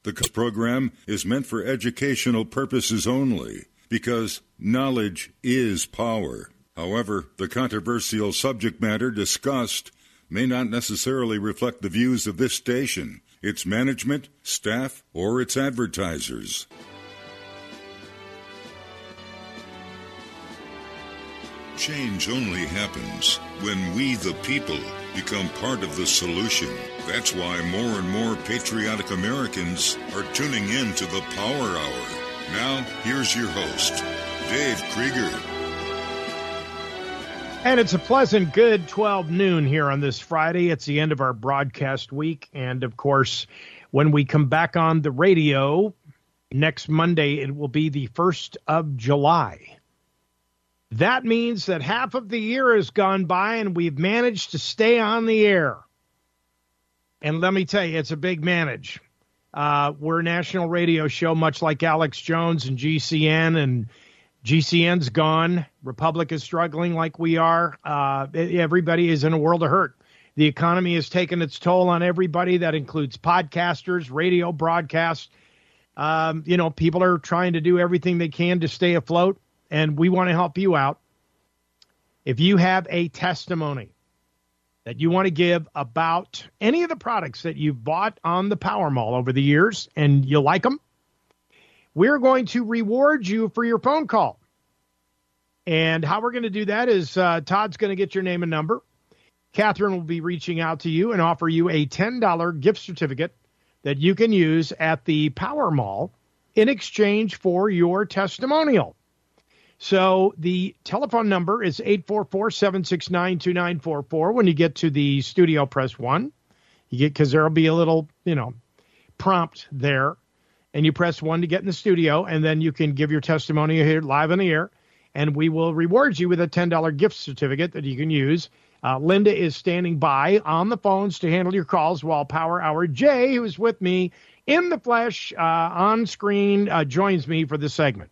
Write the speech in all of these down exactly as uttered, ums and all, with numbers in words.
The program is meant for educational purposes only, because knowledge is power. However, the controversial subject matter discussed may not necessarily reflect the views of this station, its management, staff, or its advertisers. Change only happens when we, the people, become part of the solution. That's why more and more patriotic Americans are tuning in to the Power Hour. Now, here's your host, Dave Krieger. And it's a pleasant, good twelve noon here on this Friday. It's the end of our broadcast week. And, of course, when we come back on the radio next Monday, it will be the first of July. That means that half of the year has gone by and we've managed to stay on the air. And let me tell you, it's a big manage. Uh, we're a national radio show, much like Alex Jones and G C N, and G C N's gone. Republic is struggling like we are. Uh, everybody is in a world of hurt. The economy has taken its toll on everybody. That includes podcasters, radio broadcasts. Um, you know, people are trying to do everything they can to stay afloat. And we want to help you out. If you have a testimony that you want to give about any of the products that you've bought on the Power Mall over the years and you like them, we're going to reward you for your phone call. And how we're going to do that is uh, Todd's going to get your name and number. Catherine will be reaching out to you and offer you a ten dollars gift certificate that you can use at the Power Mall in exchange for your testimonial. So the telephone number is eight four four, seven six nine, two nine four four. When you get to the studio, press one. You get, because there will be a little, you know, prompt there. And you press one to get in the studio, and then you can give your testimony here live on the air, and we will reward you with a ten dollars gift certificate that you can use. Uh, Linda is standing by on the phones to handle your calls while Power Hour Jay, who is with me in the flesh, uh, on screen, uh, joins me for this segment.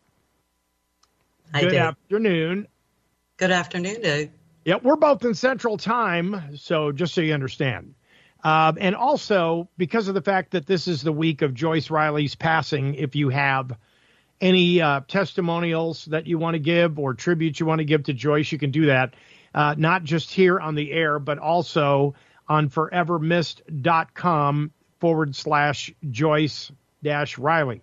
Hi, Good Dave. afternoon. Good afternoon, Dave. Yeah, we're both in Central Time, so just so you understand. Uh, and also, because of the fact that this is the week of Joyce Riley's passing, if you have any uh, testimonials that you want to give or tributes you want to give to Joyce, you can do that, uh, not just here on the air, but also on forevermissed.com forward slash Joyce dash Riley.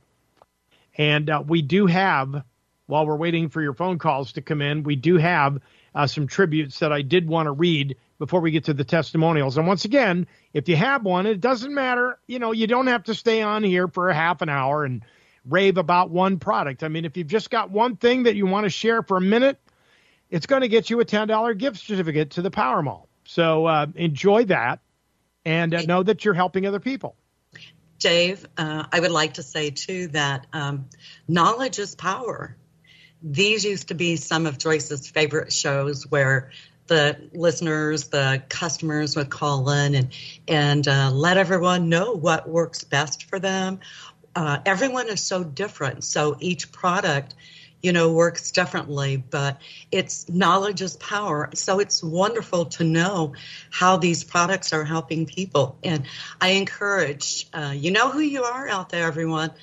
And uh, we do have, while we're waiting for your phone calls to come in, we do have uh, some tributes that I did want to read before we get to the testimonials. And once again, if you have one, it doesn't matter. You know, you don't have to stay on here for a half an hour and rave about one product. I mean, if you've just got one thing that you want to share for a minute, it's going to get you a ten dollars gift certificate to the Power Mall. So uh, enjoy that and uh, know that you're helping other people. Dave, uh, I would like to say, too, that um, knowledge is power. These used to be some of Joyce's favorite shows where the listeners, the customers would call in and, and uh, let everyone know what works best for them. Uh, everyone is so different, so each product, you know, works differently, but it's knowledge is power. So it's wonderful to know how these products are helping people. And I encourage, uh, you know who you are out there, everyone.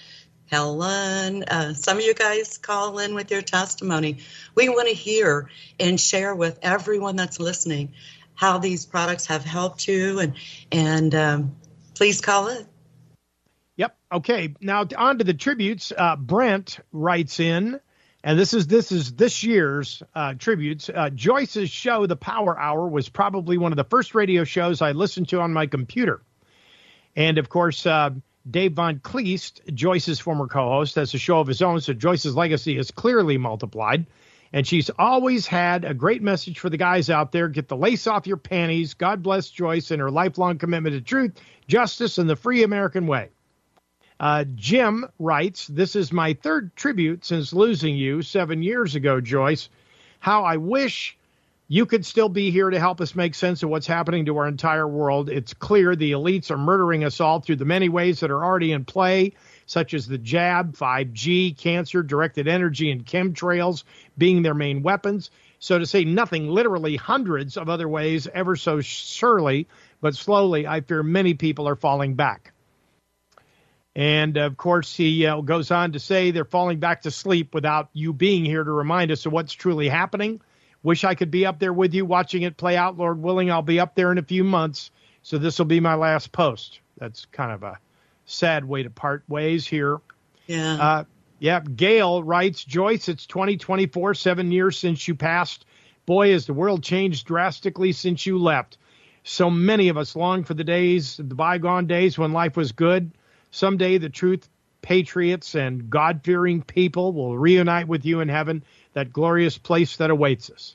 Helen, uh, some of you guys call in with your testimony. We want to hear and share with everyone that's listening how these products have helped you, and and um, please call in. Yep. Okay. Now on to the tributes. Uh, Brent writes in, and this is this is this year's uh, tributes. Uh, Joyce's show, The Power Hour, was probably one of the first radio shows I listened to on my computer, and of course. Uh, Dave Von Kleist, Joyce's former co-host, has a show of his own, so Joyce's legacy is clearly multiplied. And she's always had a great message for the guys out there. Get the lace off your panties. God bless Joyce and her lifelong commitment to truth, justice, and the free American way. Uh, Jim writes, this is my third tribute since losing you seven years ago, Joyce. How I wish you could still be here to help us make sense of what's happening to our entire world. It's clear the elites are murdering us all through the many ways that are already in play, such as the jab, five G, cancer, directed energy, and chemtrails being their main weapons. So to say nothing, literally hundreds of other ways, ever so surely, but slowly, I fear many people are falling back. And, of course, he uh, goes on to say they're falling back to sleep without you being here to remind us of what's truly happening. Wish I could be up there with you watching it play out. Lord willing, I'll be up there in a few months. So this will be my last post. That's kind of a sad way to part ways here. Yeah. Uh, yeah. Gail writes, Joyce, it's twenty twenty-four, seven years since you passed. Boy, has the world changed drastically since you left. So many of us long for the days, the bygone days when life was good. Someday the truth, patriots, and God-fearing people will reunite with you in heaven, that glorious place that awaits us.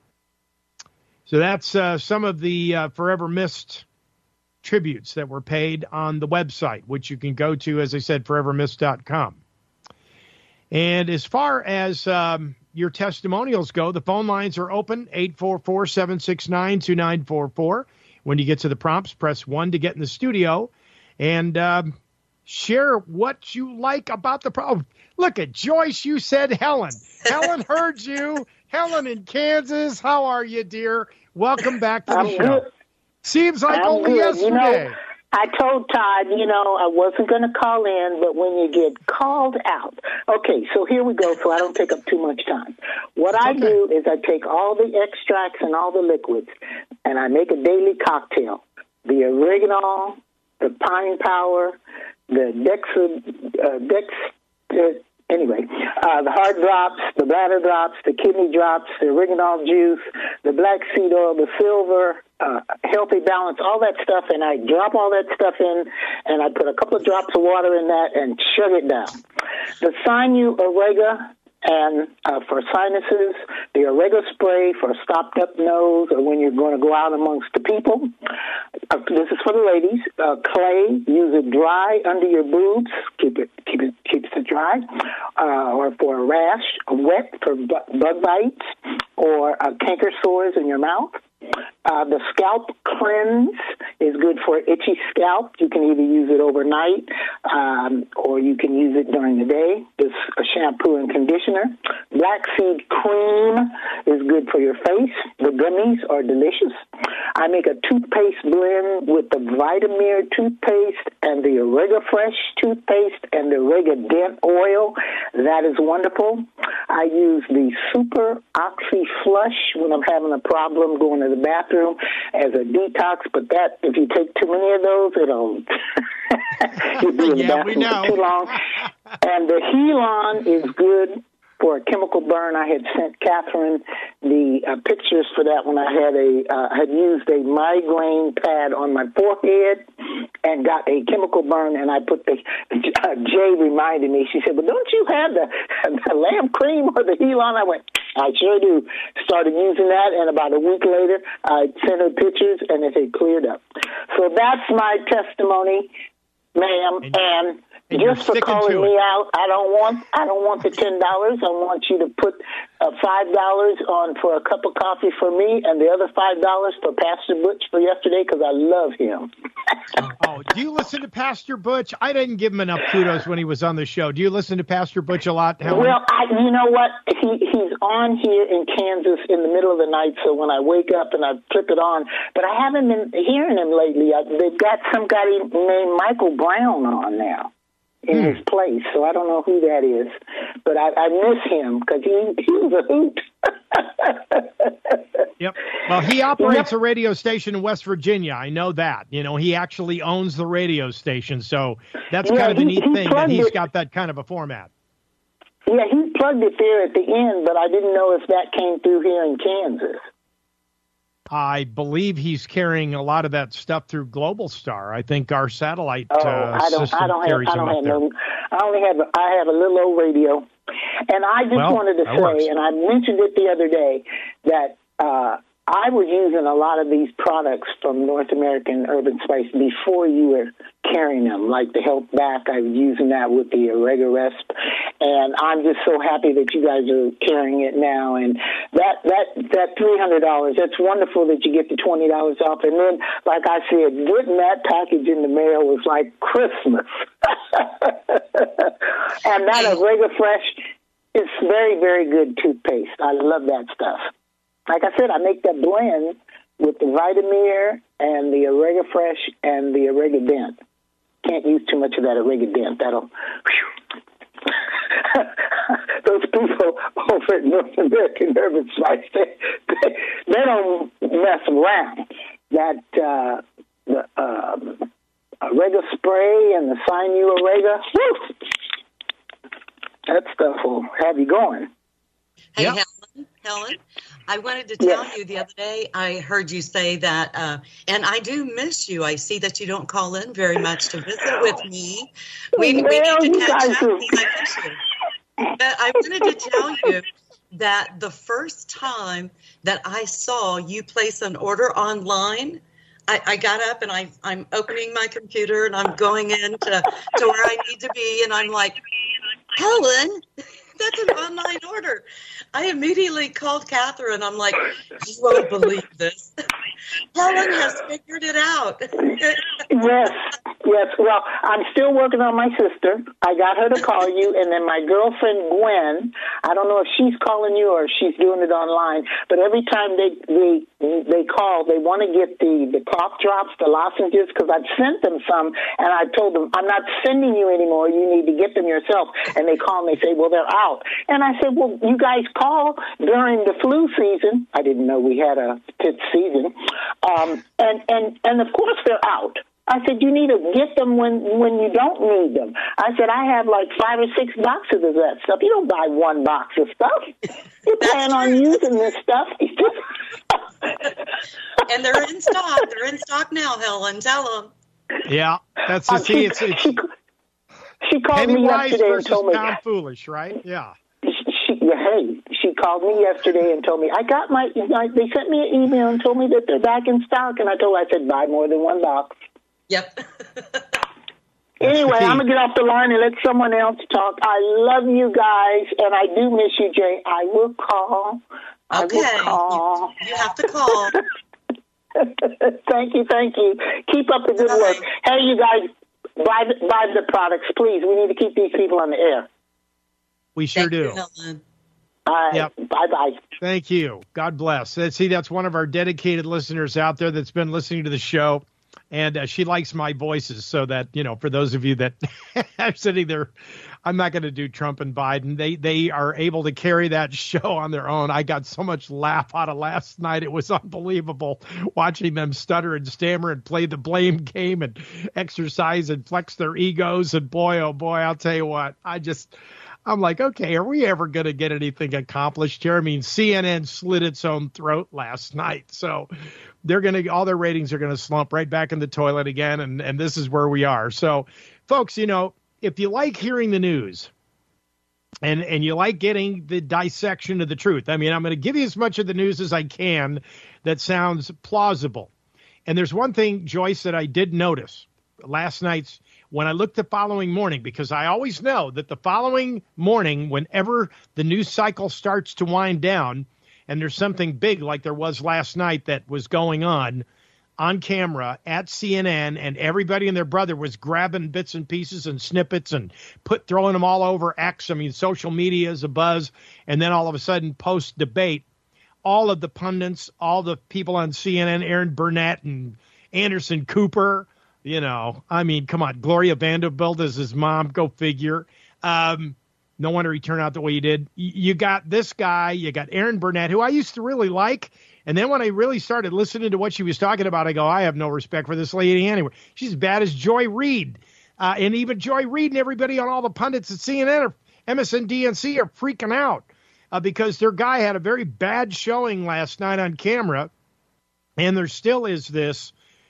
So that's uh, some of the uh, forever missed tributes that were paid on the website, which you can go to, as I said, forever missed dot com. And as far as um, your testimonials go, the phone lines are open, eight four four, seven six nine, two nine four four. When you get to the prompts, press one to get in the studio. And um, share what you like about the problem. Look at Joyce. You said Helen. Helen heard you. Helen in Kansas. How are you, dear? Welcome back to the I'm show. Good. Seems like I'm only good. yesterday. You know, I told Todd, you know, I wasn't going to call in, but when you get called out. Okay, so here we go, so I don't take up too much time. What I okay. do is I take all the extracts and all the liquids, and I make a daily cocktail. The oregano, the pine power, the dex, uh, dex, uh, anyway, uh, the heart drops, the bladder drops, the kidney drops, the oregano juice, the black seed oil, the silver, uh, healthy balance, all that stuff, and I drop all that stuff in, and I put a couple of drops of water in that and chug it down. The Sinu Orega, and uh, for sinuses, the Orega spray for a stopped up nose or when you're going to go out amongst the people. Uh, this is for the ladies. Uh, clay, use it dry under your boobs. Keep it, keep it, keeps it dry. Uh, or for a rash, wet for bu- bug bites or uh, canker sores in your mouth. Uh, the scalp cleanse is good for itchy scalp. You can either use it overnight um, or you can use it during the day. This a shampoo and conditioner. Black seed cream is good for your face. The gummies are delicious. I make a toothpaste blend with the Vitamir toothpaste and the Orega Fresh toothpaste and the Orega Dent oil. That is wonderful. I use the Super Oxy Flush when I'm having a problem going to the bathroom as a detox, but that, if you take too many of those, it'll you'll be in the yeah, we bathroom know. for too long. And the Helon is good for a chemical burn. I had sent Catherine the uh, pictures for that when I had a uh, had used a migraine pad on my forehead and got a chemical burn, and I put the uh, Jay reminded me. She said, "Well, don't you have the, the lamb cream or the Helon?" I went, "I sure do." Started using that, and about a week later, I sent her pictures, and it had cleared up. So that's my testimony, ma'am, and. and And just for calling me out, I don't want I don't want the ten dollars. I want you to put uh, five dollars on for a cup of coffee for me, and the other five dollars for Pastor Butch for yesterday because I love him. Oh, do you listen to Pastor Butch? I didn't give him enough kudos when he was on the show. Do you listen to Pastor Butch a lot, Helen? Well, I, you know what? He he's on here in Kansas in the middle of the night, so when I wake up and I flip it on, but I haven't been hearing him lately. I, they've got some guy named Michael Brown on now in hmm. his place, so I don't know who that is, but I, I miss him because he, he was a hoot. Yep. Well, he operates yep. a radio station in West Virginia. I know that. You know, he actually owns the radio station, so that's yeah, kind of the he, neat he thing that he's it. got that kind of a format. Yeah, he plugged it there at the end, but I didn't know if that came through here in Kansas. I believe he's carrying a lot of that stuff through Global Star. I think our satellite oh, uh, I don't, system I don't carries have, I don't him up have there. no, I only have, I have a little old radio, and I just well, wanted to say, works. and I mentioned it the other day, that uh, I was using a lot of these products from North American Urban Spice before you were carrying them, like the Health Back. I was using that with the Orega Resp, and I'm just so happy that you guys are carrying it now. And that that that three hundred dollars, that's wonderful that you get the twenty dollars off. And then, like I said, getting that package in the mail was like Christmas. And that Orega Fresh is very, very good toothpaste. I love that stuff. Like I said, I make that blend with the Vitamir and the Orega Fresh and the Orega Dent. Can't use too much of that Oregadent. That'll... Whew. Those people over at North American Urban Spice, they, they, they don't mess around. That uh, the um, Orega spray and the Sinu Orega, whew, that stuff will have you going. Hey, yep. Helen, Helen, I wanted to tell Yes. you the other day, I heard you say that, uh, and I do miss you. I see that you don't call in very much to visit with me. We, we Well, need to you catch guys up are- because I miss you. But I wanted to tell you that the first time that I saw you place an order online, I, I got up and I, I'm opening my computer and I'm going in to, to where I need to be, and I'm like, Helen, that's an online order. I immediately called Catherine. I'm like, you won't believe this. Helen has figured it out. Yes, yes. Well, I'm still working on my sister. I got her to call you, and then my girlfriend Gwen. I don't know if she's calling you or if she's doing it online. But every time they they they call, they want to get the the cough drops, the lozenges, because I've sent them some, and I told them I'm not sending you anymore. You need to get them yourself. And they call and they say, well, they're out. And I said, well, you guys call during the flu season. I didn't know we had a fifth season. Um, and, and, and of course they're out. I said, you need to get them when, when you don't need them. I said, I have like five or six boxes of that stuff. You don't buy one box of stuff. You plan on using this stuff. And they're in stock. They're in stock now, Helen. Tell them. Yeah, that's Uh, the see. she, It's, it's she, she called penny me wise yesterday and versus told me. pound foolish, right? Yeah. She, hey, she called me yesterday and told me, I got my, I, they sent me an email and told me that they're back in stock. And I told her, I said, buy more than one box. Yep. Anyway, key. I'm going to get off the line and let someone else talk. I love you guys, and I do miss you, Jay. I will call. I Okay. will call. You, you have to call. Thank you, thank you. Keep up the good Bye. work. Hey, you guys, buy the, buy the products, please. We need to keep these people on the air. We sure Thank do. you, Helen. All right. Yep. Bye-bye. Thank you. God bless. Uh, See, that's one of our dedicated listeners out there that's been listening to the show. And uh, she likes my voices, so that, you know, for those of you that are sitting there, I'm not going to do Trump and Biden. They they are able to carry that show on their own. I got so much laugh out of last night. It was unbelievable watching them stutter and stammer and play the blame game and exercise and flex their egos. And boy, oh boy, I'll tell you what, I just, I'm like, okay, are we ever going to get anything accomplished here? I mean, C N N slit its own throat last night. So they're going to, all their ratings are going to slump right back in the toilet again. And, and this is where we are. So folks, you know, if you like hearing the news and, and you like getting the dissection of the truth, I mean, I'm going to give you as much of the news as I can that sounds plausible. And there's one thing, Joyce, that I did notice last night's, when I looked the following morning, because I always know that the following morning, whenever the news cycle starts to wind down and there's something big like there was last night that was going on on camera at C N N, and everybody and their brother was grabbing bits and pieces and snippets and put throwing them all over X. I mean, social media is a buzz. And then all of a sudden, post debate, all of the pundits, all the people on C N N, Aaron Burnett and Anderson Cooper, you know, I mean, come on, Gloria Vanderbilt as his mom, go figure. Um, no wonder he turned out the way he did. Y- you got this guy, you got Aaron Burnett, who I used to really like. And then when I really started listening to what she was talking about, I go, I have no respect for this lady anyway. She's as bad as Joy Reid. Uh, and even Joy Reid and everybody on all the pundits at C N N or M S N D N C are freaking out uh, because their guy had a very bad showing last night on camera. And there still is this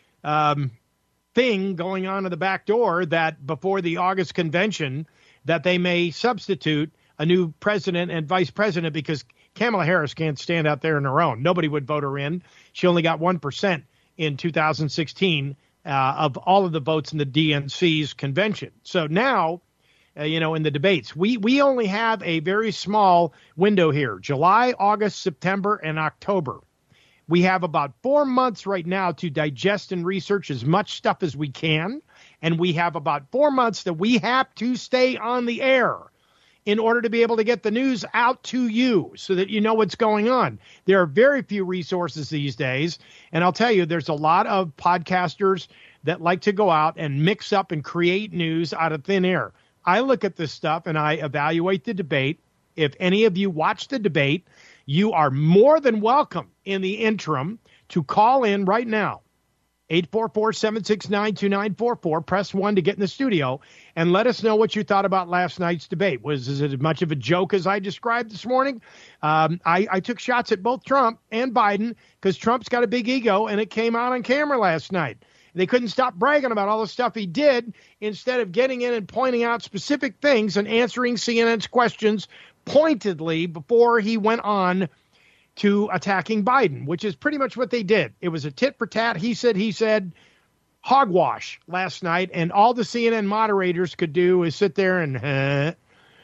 um, thing going on in the back door that before the August convention that they may substitute a new president and vice president because Kamala Harris can't stand out there on her own. Nobody would vote her in. She only got one percent in two thousand sixteen uh, of all of the votes in the D N C's convention. So now, uh, you know, in the debates, we, we only have a very small window here, July, August, September, and October. We have about four months right now to digest and research as much stuff as we can. And we have about four months that we have to stay on the air in order to be able to get the news out to you so that you know what's going on. There are very few resources these days. And I'll tell you, there's a lot of podcasters that like to go out and mix up and create news out of thin air. I look at this stuff and I evaluate the debate. If any of you watch the debate, you are more than welcome in the interim to call in right now. eight four four, seven six nine, two nine four four. Press one to get in the studio and let us know what you thought about last night's debate. Was is it as much of a joke as I described this morning? Um, I, I took shots at both Trump and Biden because Trump's got a big ego, and it came out on camera last night. They couldn't stop bragging about all the stuff he did instead of getting in and pointing out specific things and answering C N N's questions pointedly before he went on to attacking Biden, which is pretty much what they did. It was a tit for tat. He said, he said, hogwash last night. And all the C N N moderators could do is sit there and, huh.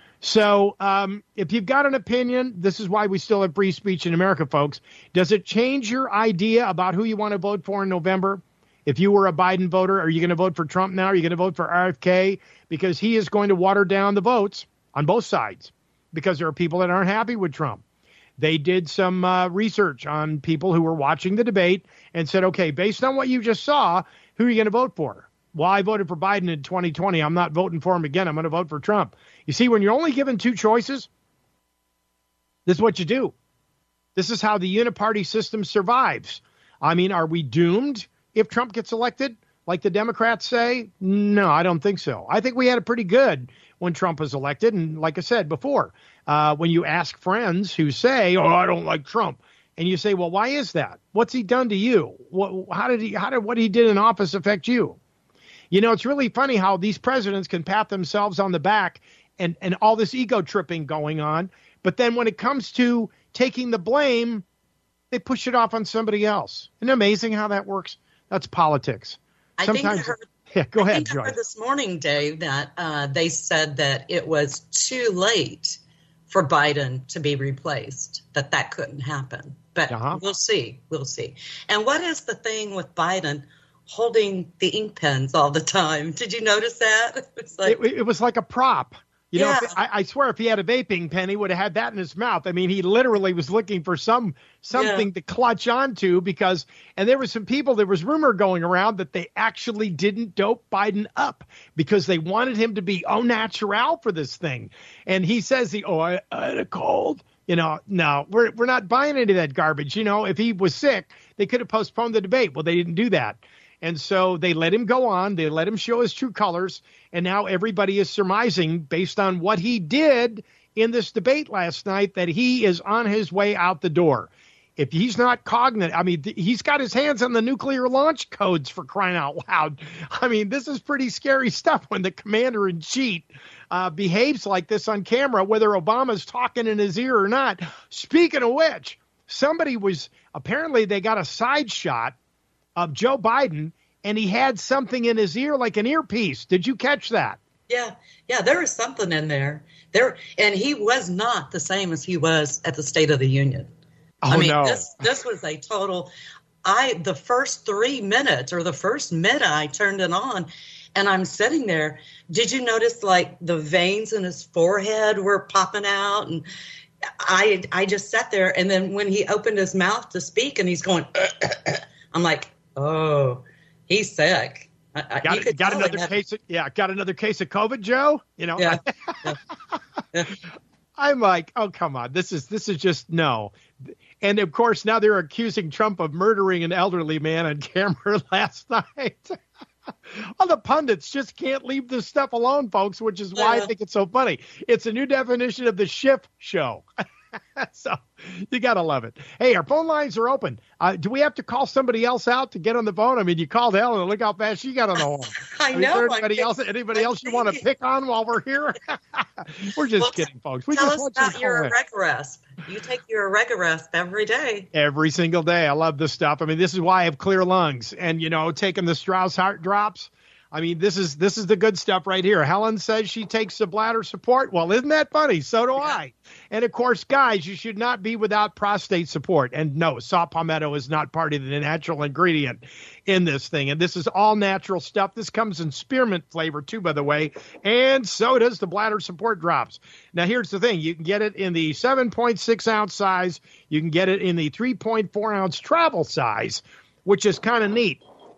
So um, if you've got an opinion, this is why we still have free speech in America, folks. Does it change your idea about who you want to vote for in November? If you were a Biden voter, are you going to vote for Trump now? Are you going to vote for R F K? Because he is going to water down the votes on both sides because there are people that aren't happy with Trump. They did some uh, research on people who were watching the debate and said, okay, based on what you just saw, who are you going to vote for? Well, I voted for Biden in twenty twenty. I'm not voting for him again. I'm going to vote for Trump. You see, when you're only given two choices, this is what you do. This is how the uniparty system survives. I mean, are we doomed if Trump gets elected, like the Democrats say? No, I don't think so. I think we had it pretty good when Trump was elected. And like I said before, uh, when you ask friends who say, oh, I don't like Trump, and you say, well, why is that? What's he done to you? What, how did he, how did what he did in office affect you? You know, it's really funny how these presidents can pat themselves on the back and, and all this ego tripping going on. But then when it comes to taking the blame, they push it off on somebody else. Isn't it amazing how that works? That's politics. I Sometimes, think I heard, yeah, go I ahead, think Joy. I heard this morning, Dave, that uh, they said that it was too late for Biden to be replaced, that that couldn't happen. But uh-huh. we'll see. We'll see. And what is the thing with Biden holding the ink pens all the time? Did you notice that? It was like, it, it was like a prop. You yeah. know, if, I, I swear if he had a vaping pen, he would have had that in his mouth. I mean, he literally was looking for some something yeah. to clutch onto because, and there were some people, there was rumor going around that they actually didn't dope Biden up because they wanted him to be au natural for this thing. And he says, he, oh, I, I had a cold. You know, no, we're we're not buying any of that garbage. You know, if he was sick, they could have postponed the debate. Well, they didn't do that. And so they let him go on. They let him show his true colors. And now everybody is surmising, based on what he did in this debate last night, that he is on his way out the door. If he's not cognizant, I mean, th- he's got his hands on the nuclear launch codes, for crying out loud. I mean, this is pretty scary stuff when the commander in chief uh, behaves like this on camera, whether Obama's talking in his ear or not. Speaking of which, somebody was, apparently they got a side shot of Joe Biden, and he had something in his ear, like an earpiece. Did you catch that? Yeah, yeah, there was something in there. There, and he was not the same as he was at the State of the Union. Oh, I mean, no. this this was a total. I the first three minutes or the first minute I turned it on, and I'm sitting there. Did you notice like the veins in his forehead were popping out? And I I just sat there, and then when he opened his mouth to speak, and he's going, I'm like, oh, he's sick. I, got you got another case. Of, yeah, got another case of COVID, Joe. You know, yeah. yeah. I'm like, oh, come on, this is this is just no. And of course, now they're accusing Trump of murdering an elderly man on camera last night. Well, the pundits just can't leave this stuff alone, folks, which is why yeah. I think it's so funny. It's a new definition of the Schiff show. So you got to love it. Hey, our phone lines are open. Uh, do we have to call somebody else out to get on the phone? I mean, you called Helen. Look how fast she got on the horn. I, I mean, know. Anybody else, anybody else you want to pick on while we're here? We're just well, kidding, folks. We tell just us want about you your to Oregaresp. You take your Oregaresp every day. Every single day. I love this stuff. I mean, this is why I have clear lungs. And, you know, taking the Strauss heart drops. I mean, this is this is the good stuff right here. Helen says she takes the bladder support. Well, isn't that funny? So do I. And, of course, guys, you should not be without prostate support. And, no, saw palmetto is not part of the natural ingredient in this thing. And this is all natural stuff. This comes in spearmint flavor, too, by the way. And so does the bladder support drops. Now, here's the thing. You can get it in the seven point six ounce size. You can get it in the three point four ounce travel size, which is kind of neat.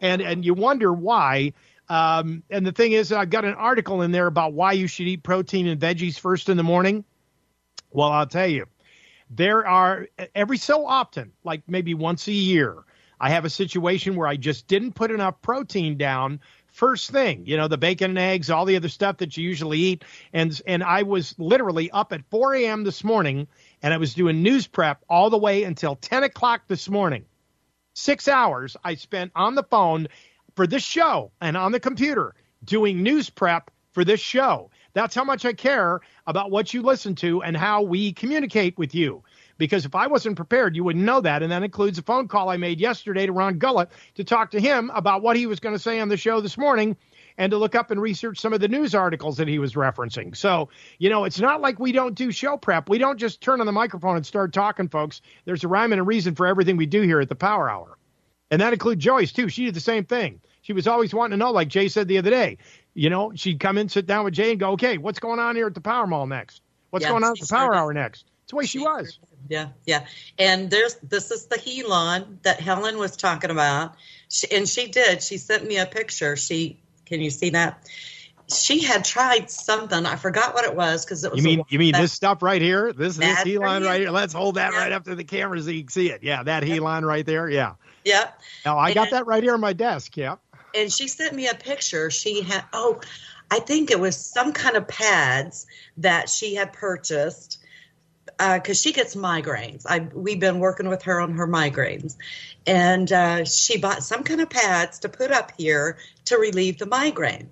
and and you wonder why. Um, and the thing is, I've got an article in there about why you should eat protein and veggies first in the morning. Well, I'll tell you, there are every so often, like maybe once a year, I have a situation where I just didn't put enough protein down first thing, you know, the bacon and eggs, all the other stuff that you usually eat. And and I was literally up at four a.m. this morning, and I was doing news prep all the way until ten o'clock this morning. Six hours I spent on the phone for this show and on the computer doing news prep for this show. That's how much I care about what you listen to and how we communicate with you. Because if I wasn't prepared, you wouldn't know that. And that includes a phone call I made yesterday to Ron Gullett to talk to him about what he was going to say on the show this morning and to look up and research some of the news articles that he was referencing. So, you know, it's not like we don't do show prep. We don't just turn on the microphone and start talking, folks. There's a rhyme and a reason for everything we do here at the Power Hour. And that includes Joyce, too. She did the same thing. She was always wanting to know, like Jay said the other day. You know, she'd come in, sit down with Jay and go, okay, what's going on here at the Power Mall next? What's yeah, going on at the Power Hour next? It's the way she, she was. Yeah, yeah. And there's this is the Helon that Helen was talking about. She, and she did. She sent me a picture. She Can you see that? She had tried something. I forgot what it was because it was. You mean you mean that, this stuff right here? This this Helon right here. Let's hold that yeah. right up to the camera so you can see it. Yeah, that yeah. Helon right there. Yeah. Yeah. Now I and, got that right here on my desk. Yeah. And she sent me a picture. She had, oh, I think it was some kind of pads that she had purchased because uh, she gets migraines. I We've been working with her on her migraines. And uh, she bought some kind of pads to put up here to relieve the migraine.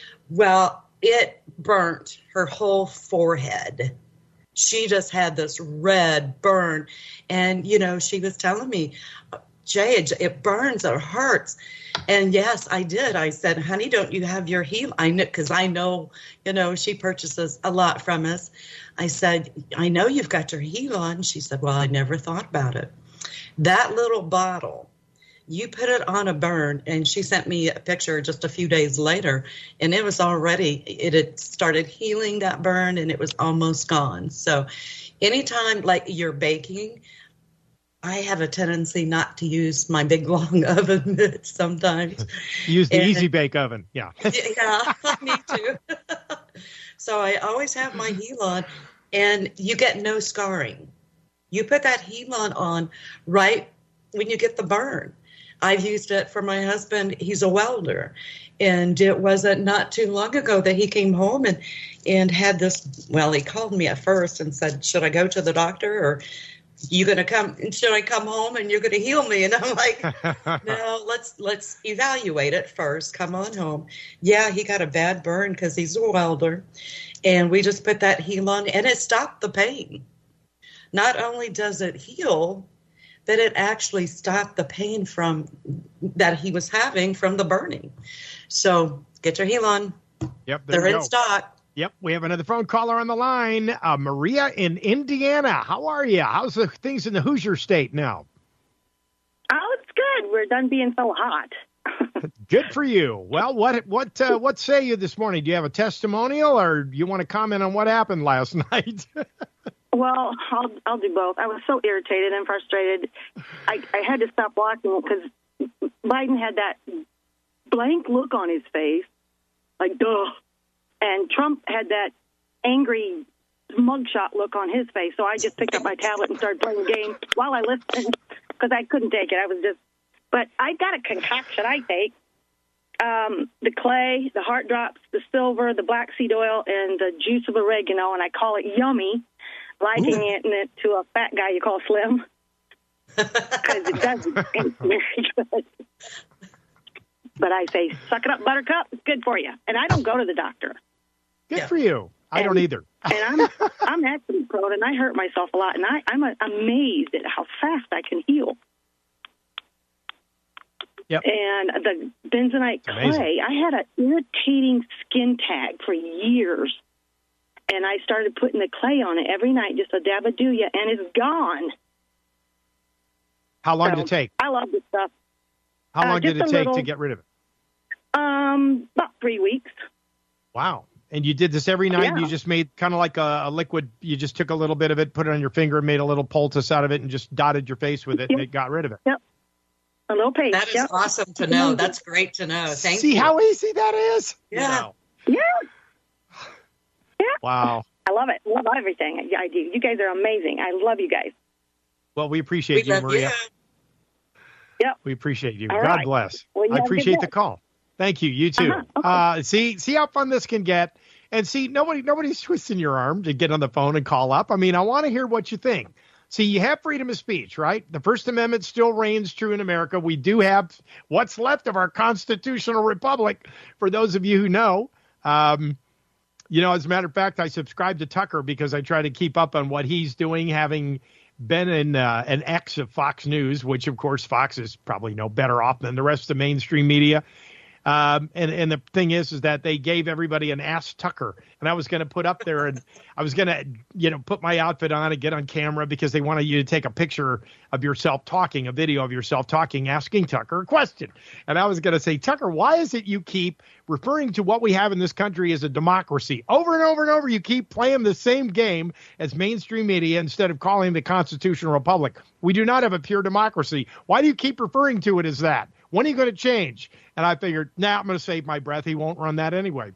Well, it burnt her whole forehead. She just had this red burn. And, you know, she was telling me, Jay, it burns, it hurts. And yes, I did. I said, honey, don't you have your Helon? I know, because I know, you know, she purchases a lot from us. I said, I know you've got your Helon. She said, well, I never thought about it. That little bottle, you put it on a burn, and she sent me a picture just a few days later, and it was already, it had started healing that burn, and it was almost gone. So anytime, like you're baking, I have a tendency not to use my big long oven mitts sometimes. Use the and, Easy Bake Oven. Yeah. Yeah, I need to. So I always have my Helon, and you get no scarring. You put that Helon on right when you get the burn. I've used it for my husband. He's a welder. And it wasn't not too long ago that he came home and, and had this, well, he called me at first and said, should I go to the doctor or you going to come, should I come home and you're going to heal me? And I'm like, no, let's, let's evaluate it first. Come on home. Yeah, he got a bad burn because he's a welder. And we just put that Helon and it stopped the pain. Not only does it heal, but it actually stopped the pain from that he was having from the burning. So get your Helon. Yep. They're in stock. Yep, we have another phone caller on the line. Uh, Maria in Indiana. How are you? How's the things in the Hoosier State now? Oh, it's good. We're done being so hot. Good for you. Well, what what uh, what say you this morning? Do you have a testimonial, or do you want to comment on what happened last night? Well, I'll I'll do both. I was so irritated and frustrated. I, I had to stop watching because Biden had that blank look on his face, like duh. And Trump had that angry mugshot look on his face. So I just picked up my tablet and started playing the game while I listened because I couldn't take it. I was just, but I got a concoction I take. Um, the clay, the heart drops, the silver, the black seed oil, and the juice of oregano, and I call it yummy, likening it, it to a fat guy you call Slim. Because it doesn't taste very good. But I say, suck it up, Buttercup. It's good for you. And I don't go to the doctor. Good yeah. for you. I and, don't either. and I'm I'm accident prone, and I hurt myself a lot. And I, I'm amazed at how fast I can heal. Yep. And the bentonite clay, I had an irritating skin tag for years. And I started putting the clay on it every night, just a dab of Duya, and it's gone. How long so, did it take? I love this stuff. How long uh, did it take little, to get rid of it? Um, about three weeks. Wow. And you did this every night? Yeah. You just made kind of like a, a liquid, you just took a little bit of it, put it on your finger, and made a little poultice out of it, and just dotted your face with it, yep. and it got rid of it. Yep. A little page. That is yep. awesome to know. That's great to know. Thank See you. how easy that is? Yeah. Yeah. Yeah. Wow. I love it. Love everything. I do. You guys are amazing. I love you guys. Well, we appreciate We you, love Maria. you. Yep. We appreciate you. All God right. bless. Well, you I have a good appreciate day. the call. Thank you. You too. Uh-huh. Okay. Uh, see, see how fun this can get. And see, nobody, nobody's twisting your arm to get on the phone and call up. I mean, I want to hear what you think. See, you have freedom of speech, right? The First Amendment still reigns true in America. We do have what's left of our constitutional republic, for those of you who know. Um, you know, as a matter of fact, I subscribe to Tucker because I try to keep up on what he's doing, having been in uh, an ex of Fox News, which, of course, Fox is probably no better off than the rest of the mainstream media. Um, and, and the thing is, is that they gave everybody an Ask Tucker. And I was going to put up there and I was going to, you know, put my outfit on and get on camera because they wanted you to take a picture of yourself talking, a video of yourself talking, asking Tucker a question. And I was going to say, Tucker, why is it you keep referring to what we have in this country as a democracy? Over and over and over, you keep playing the same game as mainstream media instead of calling the constitutional republic. We do not have a pure democracy. Why do you keep referring to it as that? When are you going to change? And I figured, now nah, I'm going to save my breath. He won't run that anyway.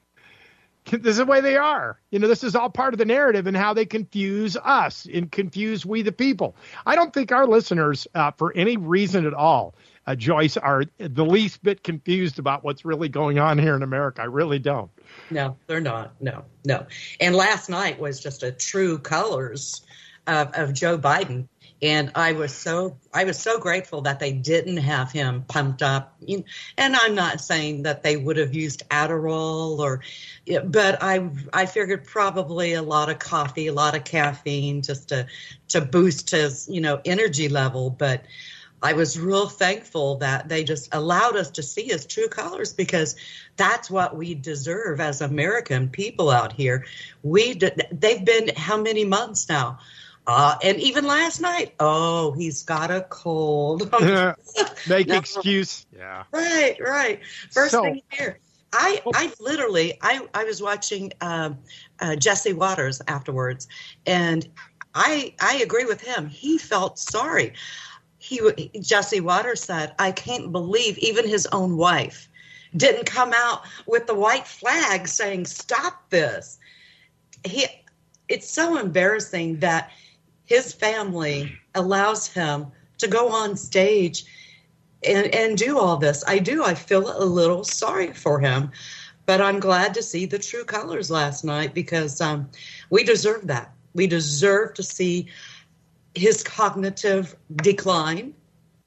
This is the way they are. You know, this is all part of the narrative and how they confuse us and confuse we the people. I don't think our listeners, uh, for any reason at all, uh, Joyce, are the least bit confused about what's really going on here in America. I really don't. No, they're not. No, no. And last night was just a true colors of, of Joe Biden. And I was so I was so grateful that they didn't have him pumped up. And I'm not saying that they would have used Adderall or, but I I figured probably a lot of coffee, a lot of caffeine just to to boost his, you know, energy level. But I was real thankful that they just allowed us to see his true colors, because that's what we deserve as American people out here. We they've been how many months now? Uh, and even last night, oh, he's got a cold. Make No. excuse. Yeah. Right, right. First So- thing here. I, I literally, I, I was watching um, uh, Jesse Waters afterwards, and I, I agree with him. He felt sorry. He, Jesse Waters said, I can't believe even his own wife didn't come out with the white flag saying, stop this. He, it's so embarrassing that his family allows him to go on stage and, and do all this. I do. I feel a little sorry for him, but I'm glad to see the true colors last night, because um, we deserve that. We deserve to see his cognitive decline,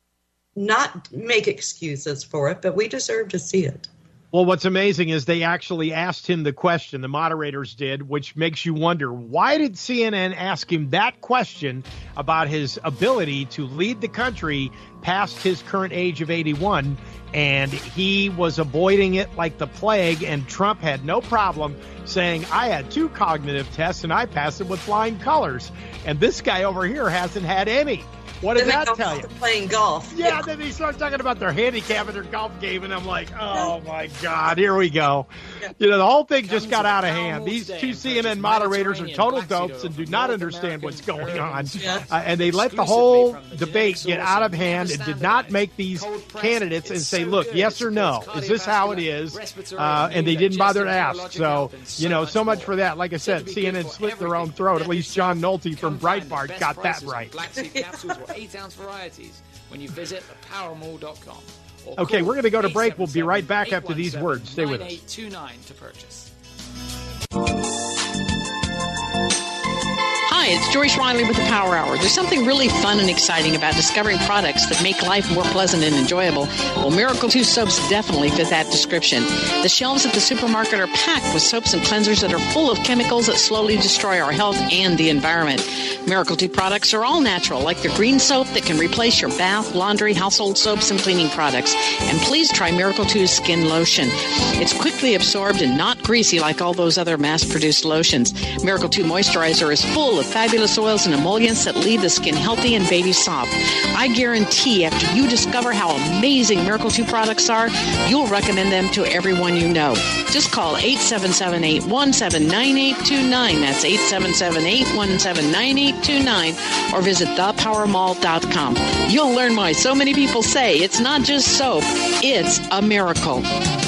not make excuses for it, but we deserve to see it. Well, what's amazing is they actually asked him the question, the moderators did, which makes you wonder, why did C N N ask him that question about his ability to lead the country past his current age of eighty-one? And he was avoiding it like the plague, and Trump had no problem saying, I had two cognitive tests and I passed it with flying colors. And this guy over here hasn't had any. What does Then they that go tell off you? to playing golf. Yeah, then they start talking about their handicap in their golf game, and I'm like, oh, my God, here we go. You know, the whole thing just got out of hand. These two C N N moderators are total dopes and do not understand what's going on. Yeah. Uh, and they let the whole debate get out of hand and did not make these candidates and say, look, yes or no, is this how it is? Uh, and they didn't bother to ask. So, you know, so much for that. Like I said, C N N slit their own throat. At least John Nolte from Breitbart got that right. Black seed capsules or eight ounce varieties when you visit the power mall dot com. Okay, we're going to go to break. We'll be right back after these words. Stay with us. nine eight two nine to purchase. Hi, it's Joyce Riley with the Power Hour. There's something really fun and exciting about discovering products that make life more pleasant and enjoyable. Well, Miracle two soaps definitely fit that description. The shelves at the supermarket are packed with soaps and cleansers that are full of chemicals that slowly destroy our health and the environment. Miracle two products are all natural, like the green soap that can replace your bath, laundry, household soaps, and cleaning products. And please try Miracle two's skin lotion. It's quickly absorbed and not greasy like all those other mass-produced lotions. Miracle two moisturizer is full of fabulous oils and emollients that leave the skin healthy and baby soft. I guarantee after you discover how amazing Miracle two products are, you'll recommend them to everyone you know. Just call eight seven seven, eight one seven, nine eight two nine. That's eight seven seven, eight one seven, nine eight two nine. Or visit the power mall dot com. You'll learn why so many people say it's not just soap, it's a miracle.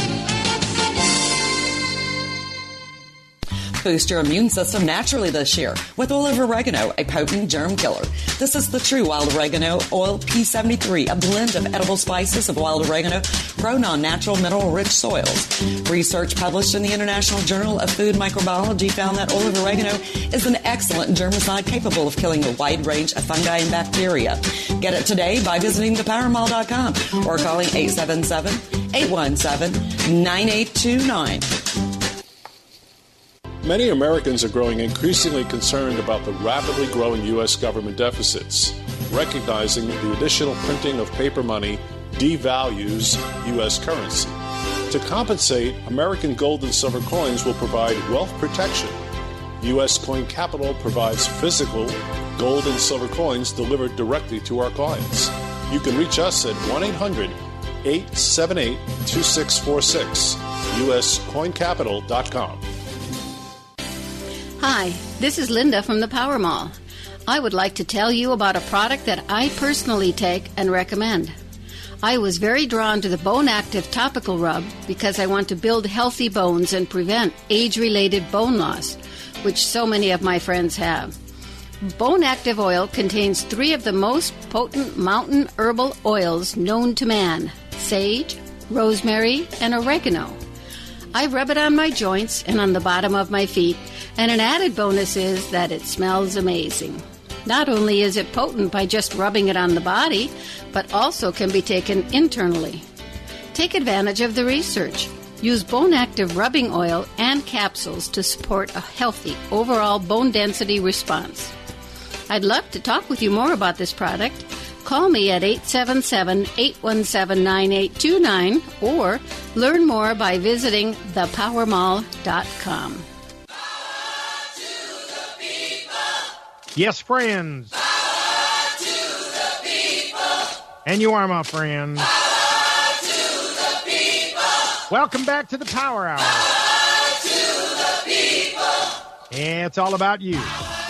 Boost your immune system naturally this year with oil of oregano, a potent germ killer. This is the true wild oregano oil P seventy-three, a blend of edible spices of wild oregano grown on natural mineral-rich soils. Research published in the International Journal of Food Microbiology found that oil of oregano is an excellent germicide capable of killing a wide range of fungi and bacteria. Get it today by visiting the power mall dot com or calling eight seven seven, eight one seven, nine eight two nine. Many Americans are growing increasingly concerned about the rapidly growing U S government deficits, recognizing the additional printing of paper money devalues U S currency. To compensate, American gold and silver coins will provide wealth protection. U S Coin Capital provides physical gold and silver coins delivered directly to our clients. You can reach us at one eight hundred, eight seven eight, two six four six, U S coin capital dot com. Hi, this is Linda from the Power Mall. I would like to tell you about a product that I personally take and recommend. I was very drawn to the Bone Active Topical Rub because I want to build healthy bones and prevent age-related bone loss, which so many of my friends have. Bone Active Oil contains three of the most potent mountain herbal oils known to man: sage, rosemary, and oregano. I rub it on my joints and on the bottom of my feet, and an added bonus is that it smells amazing. Not only is it potent by just rubbing it on the body, but also can be taken internally. Take advantage of the research. Use Bone Active rubbing oil and capsules to support a healthy overall bone density response. I'd love to talk with you more about this product. Call me at eight seven seven, eight one seven, nine eight two nine or learn more by visiting the power mall dot com. Yes, friends. Power to the people. And you are my friend. Power to the people. Welcome back to the Power Hour. Power to the people. And it's all about you.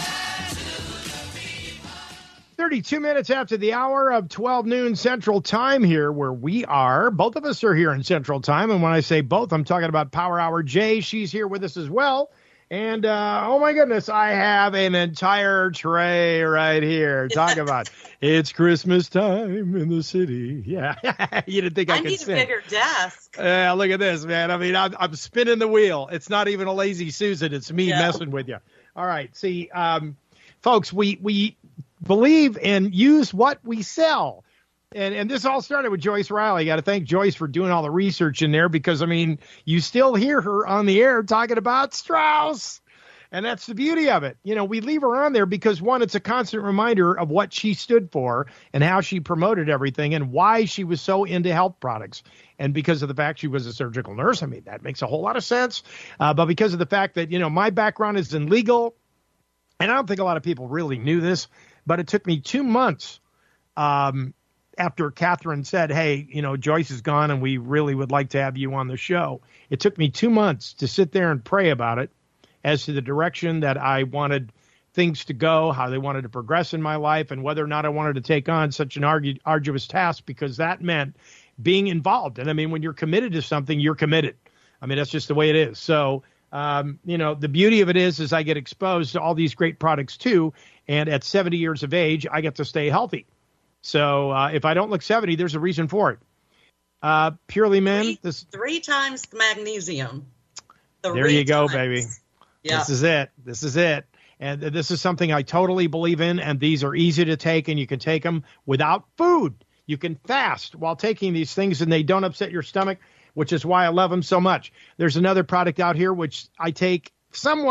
thirty-two minutes after the hour of twelve noon Central Time here where we are. Both of us are here in Central Time. And when I say both, I'm talking about Power Hour Jay. She's here with us as well. And, uh, oh, my goodness, I have an entire tray right here. Talk about it's Christmas time in the city. Yeah, you didn't think I, I could sing. I need a bigger desk. Yeah, look at this, man. I mean, I'm, I'm spinning the wheel. It's not even a lazy Susan. It's me yeah. messing with you. All right, see, um, folks, we we believe and use what we sell. And and this all started with Joyce Riley. Got to thank Joyce for doing all the research in there because, I mean, you still hear her on the air talking about Strauss. And that's the beauty of it. You know, we leave her on there because, one, it's a constant reminder of what she stood for and how she promoted everything and why she was so into health products. And because of the fact she was a surgical nurse, I mean, that makes a whole lot of sense. Uh, but because of the fact that, you know, my background is in legal, and I don't think a lot of people really knew this, but it took me two months um after Catherine said, hey, you know, Joyce is gone and we really would like to have you on the show. It took me two months to sit there and pray about it as to the direction that I wanted things to go, how they wanted to progress in my life, and whether or not I wanted to take on such an argu- arduous task, because that meant being involved. And I mean, when you're committed to something, you're committed. I mean, that's just the way it is. So, um, you know, the beauty of it is, is I get exposed to all these great products too. And at seventy years of age, I get to stay healthy. So uh, if I don't look seventy, there's a reason for it. Uh, Purely Men. Three, this, three times the magnesium. Three there you go, times. baby. Yeah. This is it. This is it. And this is something I totally believe in. And these are easy to take, and you can take them without food. You can fast while taking these things, and they don't upset your stomach, which is why I love them so much. There's another product out here which I take somewhat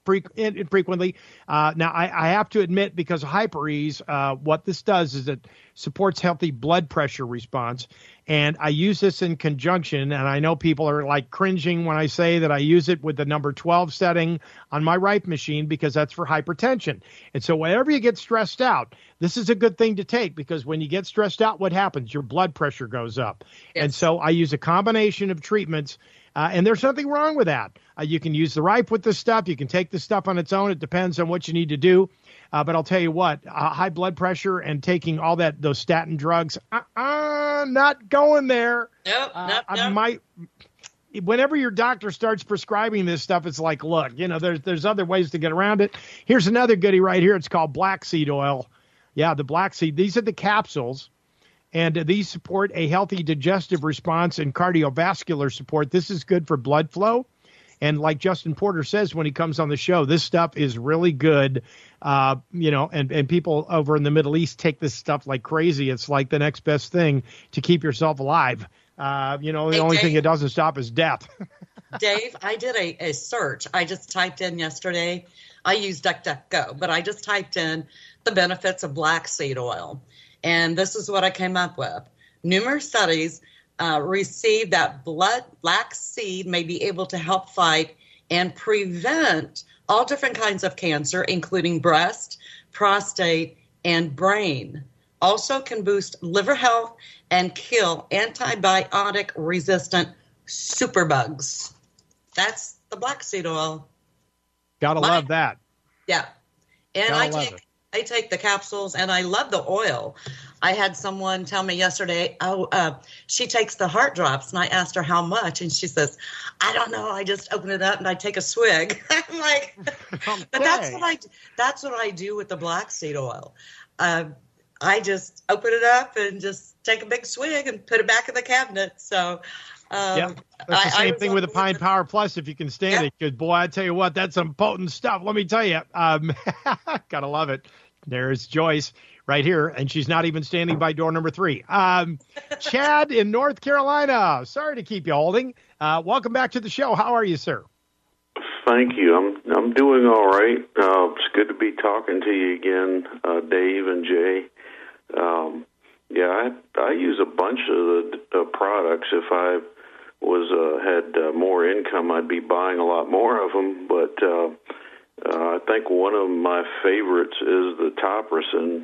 infre- infrequently. Uh, now, I, I have to admit, because of HyperEase, uh, what this does is it supports healthy blood pressure response. And I use this in conjunction, and I know people are like cringing when I say that I use it with the number twelve setting on my Rife machine, because that's for hypertension. And so whenever you get stressed out, this is a good thing to take, because when you get stressed out, what happens? Your blood pressure goes up. Yes. And so I use a combination of treatments, uh, and there's nothing wrong with that. Uh, you can use the Rife with this stuff. You can take this stuff on its own. It depends on what you need to do. Uh, but I'll tell you what, uh, high blood pressure and taking all that, those statin drugs, uh-uh, not going there. Nope, uh, nope, I nope. might, whenever your doctor starts prescribing this stuff, it's like, look, you know, there's, there's other ways to get around it. Here's another goodie right here. It's called black seed oil. Yeah, the black seed. These are the capsules, and uh, these support a healthy digestive response and cardiovascular support. This is good for blood flow. And like Justin Porter says when he comes on the show, this stuff is really good, uh, you know, and, and people over in the Middle East take this stuff like crazy. It's like the next best thing to keep yourself alive. Uh, you know, the hey, only Dave, thing it doesn't stop is death. Dave, I did a, a search. I just typed in yesterday. I use DuckDuckGo, but I just typed in the benefits of black seed oil. And this is what I came up with. Numerous studies Uh, received that blood black seed may be able to help fight and prevent all different kinds of cancer, including breast, prostate, and brain. Also can boost liver health and kill antibiotic-resistant superbugs. That's the black seed oil. Gotta My, love that. Yeah. And Gotta I love take it. I take the capsules, and I love the oil. I had someone tell me yesterday, oh, uh, she takes the heart drops, and I asked her how much, and she says, I don't know. I just open it up and I take a swig. I'm like, okay. But that's what I that's what I do with the black seed oil. Uh, I just open it up and just take a big swig and put it back in the cabinet. So. Um, yeah, that's the I, same I thing with the Pine Power Plus, if you can stand yeah. it. Because, boy, I tell you what, that's some potent stuff. Let me tell you. Um, gotta love it. There's Joyce right here, and she's not even standing by door number three. Um, Chad in North Carolina. Sorry to keep you holding. Uh, welcome back to the show. How are you, sir? Thank you. I'm I'm doing all right. Uh, it's good to be talking to you again, uh, Dave and Jay. Um, yeah, I I use a bunch of the uh, products. If I was uh, had uh, more income, I'd be buying a lot more of them. But uh, uh, I think one of my favorites is the Topricin.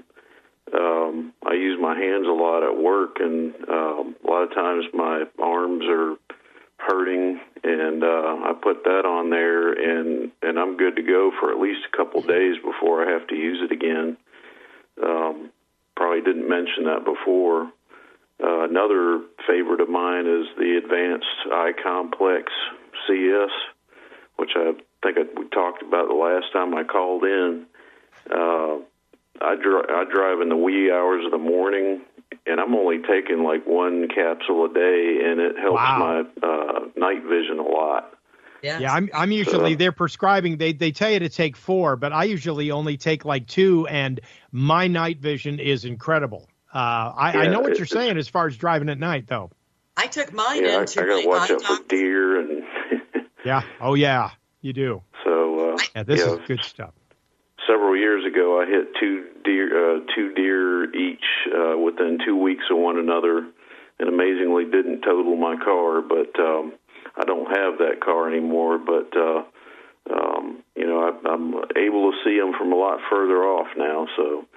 Um, I use my hands a lot at work, and um, a lot of times my arms are hurting, and uh, I put that on there, and, and I'm good to go for at least a couple days before I have to use it again. Um, probably didn't mention that before. Uh, another favorite of mine is the Advanced Eye Complex C S, which I think I, we talked about the last time I called in. Uh, I, dri- I drive in the wee hours of the morning, and I'm only taking like one capsule a day, and it helps wow. my uh, night vision a lot. Yes. Yeah, I'm I'm usually So- they're prescribing they they tell you to take four, but I usually only take like two, and my night vision is incredible. Uh, I, I Yeah, know what it- you're saying as far as driving at night, though. I took mine Yeah, I, I into got to the watch eye out for doctor. deer, and Yeah. Oh yeah, you do. so uh, Yeah, this yeah, is good stuff. several years ago, I hit two deer, uh, two deer each uh, within two weeks of one another, and amazingly didn't total my car. But um, I don't have that car anymore. But uh, um, you know, I, I'm able to see them from a lot further off now. So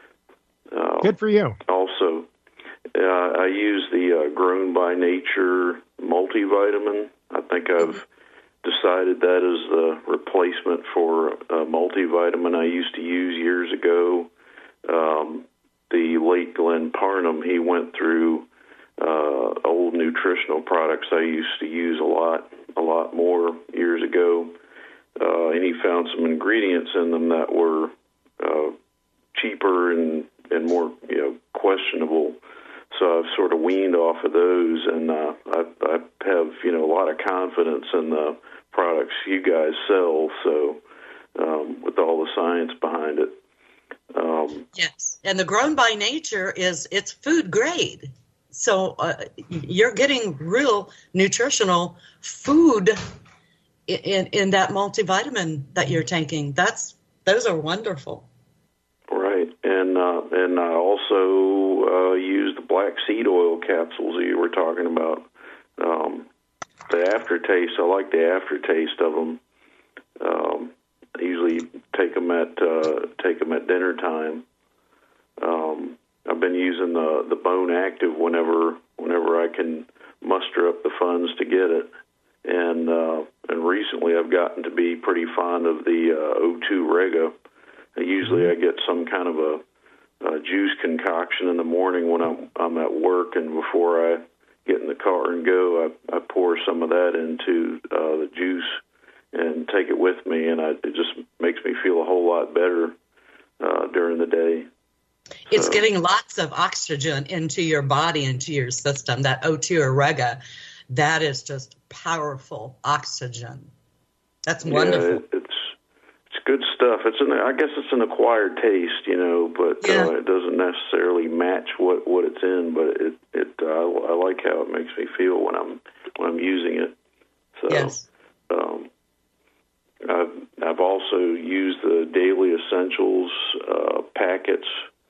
uh, Good for you. also, uh, I use the uh, Grown by Nature multivitamin. I think I've decided that is the replacement for a multivitamin I used to use years ago. Um, the late Glenn Parnham, he went through uh, old nutritional products I used to use a lot, a lot more years ago, uh, and he found some ingredients in them that were uh, cheaper and, and more, you know, questionable. So I've sort of weaned off of those, and uh, I, I have, you know, a lot of confidence in the products you guys sell. So um, with all the science behind it, um, Yes, and the Grown by Nature is it's food grade, so uh, you're getting real nutritional food in, in that multivitamin that you're taking. That's those are wonderful. Right, and uh, and I also uh, use the black seed oil capsules that you were talking about. Um, the aftertaste, I like the aftertaste of them. Um, I usually take them at uh, take them at dinner time. Um, I've been using the the Bone Active whenever whenever I can muster up the funds to get it, and uh, and recently I've gotten to be pretty fond of the uh, O two Rega. Usually I get some kind of a, a juice concoction in the morning when I'm I'm at work, and before I get in the car and go, I, I pour some of that into uh, the juice and take it with me, and I, it just makes me feel a whole lot better uh, during the day. It's So, getting lots of oxygen into your body, into your system. That O two or Rega, that is just powerful oxygen. That's wonderful. Yeah, it, it's it's good stuff. It's an I guess it's an acquired taste, you know, but Yeah. uh, it doesn't necessarily match what, what it's in. But it it uh, I like how it makes me feel when I'm when I'm using it. So, Yes. um, I've I've also used the Daily Essentials uh, packets.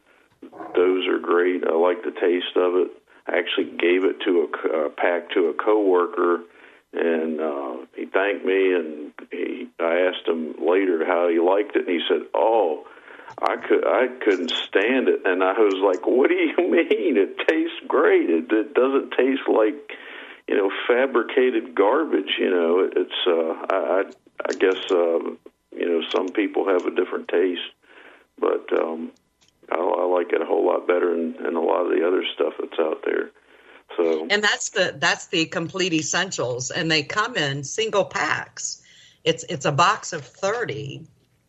Those are great. I like the taste of it. I actually gave it to a co- uh, pack to a coworker, and uh, he thanked me. And he, I asked him later how he liked it, and he said, "Oh, I could, I couldn't stand it." And I was like, "What do you mean? It tastes great. It, it doesn't taste like, you know, fabricated garbage. You know, it, it's. Uh, I, I, I guess, uh, you know, some people have a different taste, but." Um, I, I like it a whole lot better than, than a lot of the other stuff that's out there. So, And that's the that's the complete essentials, and they come in single packs. It's it's a box of thirty.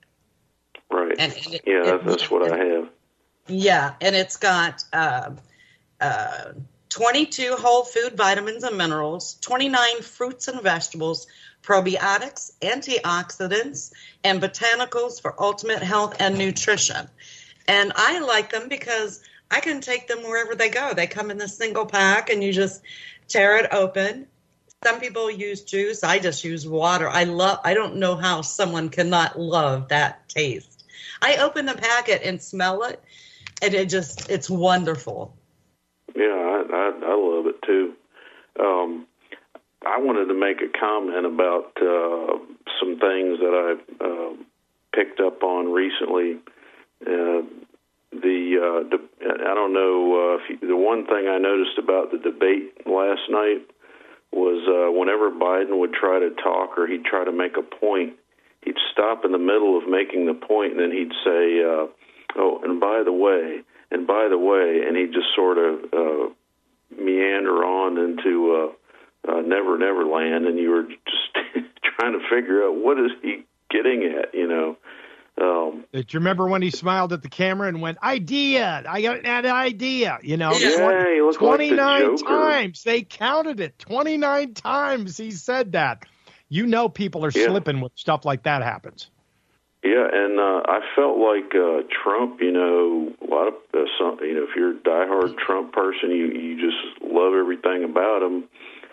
right, And, and it, yeah, it- that's, that's what I have. Yeah, and it's got uh, uh, twenty-two whole food vitamins and minerals, twenty-nine fruits and vegetables, probiotics, antioxidants, and botanicals for ultimate health and nutrition. And I like them because I can take them wherever they go. They come in the single pack, and you just tear it open. Some people use juice. I just use water. I love. I don't know how someone cannot love that taste. I open the packet and smell it, and it just, it's wonderful. Yeah, I, I, I love it too. Um, I wanted to make a comment about uh, some things that I uh, picked up on recently. Uh, the, uh, de- I don't know, uh, if you, the one thing I noticed about the debate last night was uh, whenever Biden would try to talk or he'd try to make a point, he'd stop in the middle of making the point, and then he'd say, uh, oh, and by the way, and by the way, and he'd just sort of uh, meander on into uh, uh, Never Never Land, and you were just trying to figure out what is he getting at, you know. Um, Do you remember when he smiled at the camera and went, idea, I got an idea, you know? Yeah, he looked like the twenty-nine Joker. times. They counted it. twenty-nine times he said that. You know people are Yeah. slipping when stuff like that happens. Yeah, and uh, I felt like uh, Trump, you know, a lot of, uh, some, you know, if you're a diehard Trump person, you, you just love everything about him.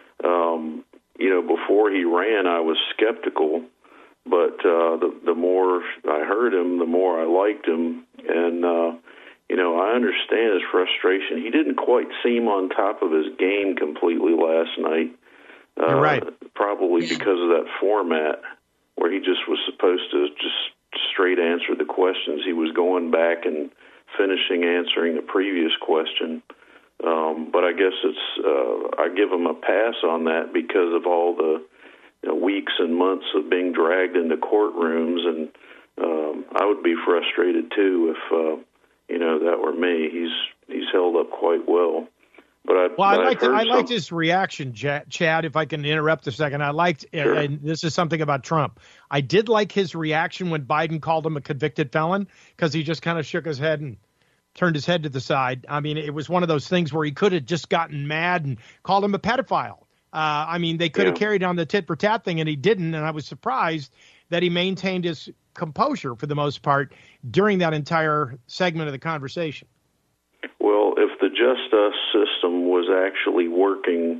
Um, you know, before he ran, I was skeptical. But uh, the, the more I heard him, the more I liked him. And, uh, you know, I understand his frustration. He didn't quite seem on top of his game completely last night. Uh, You're right. Probably because of that format where he just was supposed to just straight answer the questions. He was going back and finishing answering the previous question. Um, but I guess it's uh, I give him a pass on that because of all the you know, weeks and months of being dragged into courtrooms, and um, I would be frustrated too if uh, you know that were me. He's he's held up quite well, but I Well, I but I've liked heard I liked some- his reaction, Ja- Chad. If I can interrupt a second, I liked, Sure. and this is something about Trump. I did like his reaction when Biden called him a convicted felon, because he just kind of shook his head and turned his head to the side. I mean, it was one of those things where he could have just gotten mad and called him a pedophile. Uh, I mean, they could have Yeah. carried on the tit for tat thing, and he didn't. And I was surprised that he maintained his composure for the most part during that entire segment of the conversation. Well, if the Just Us system was actually working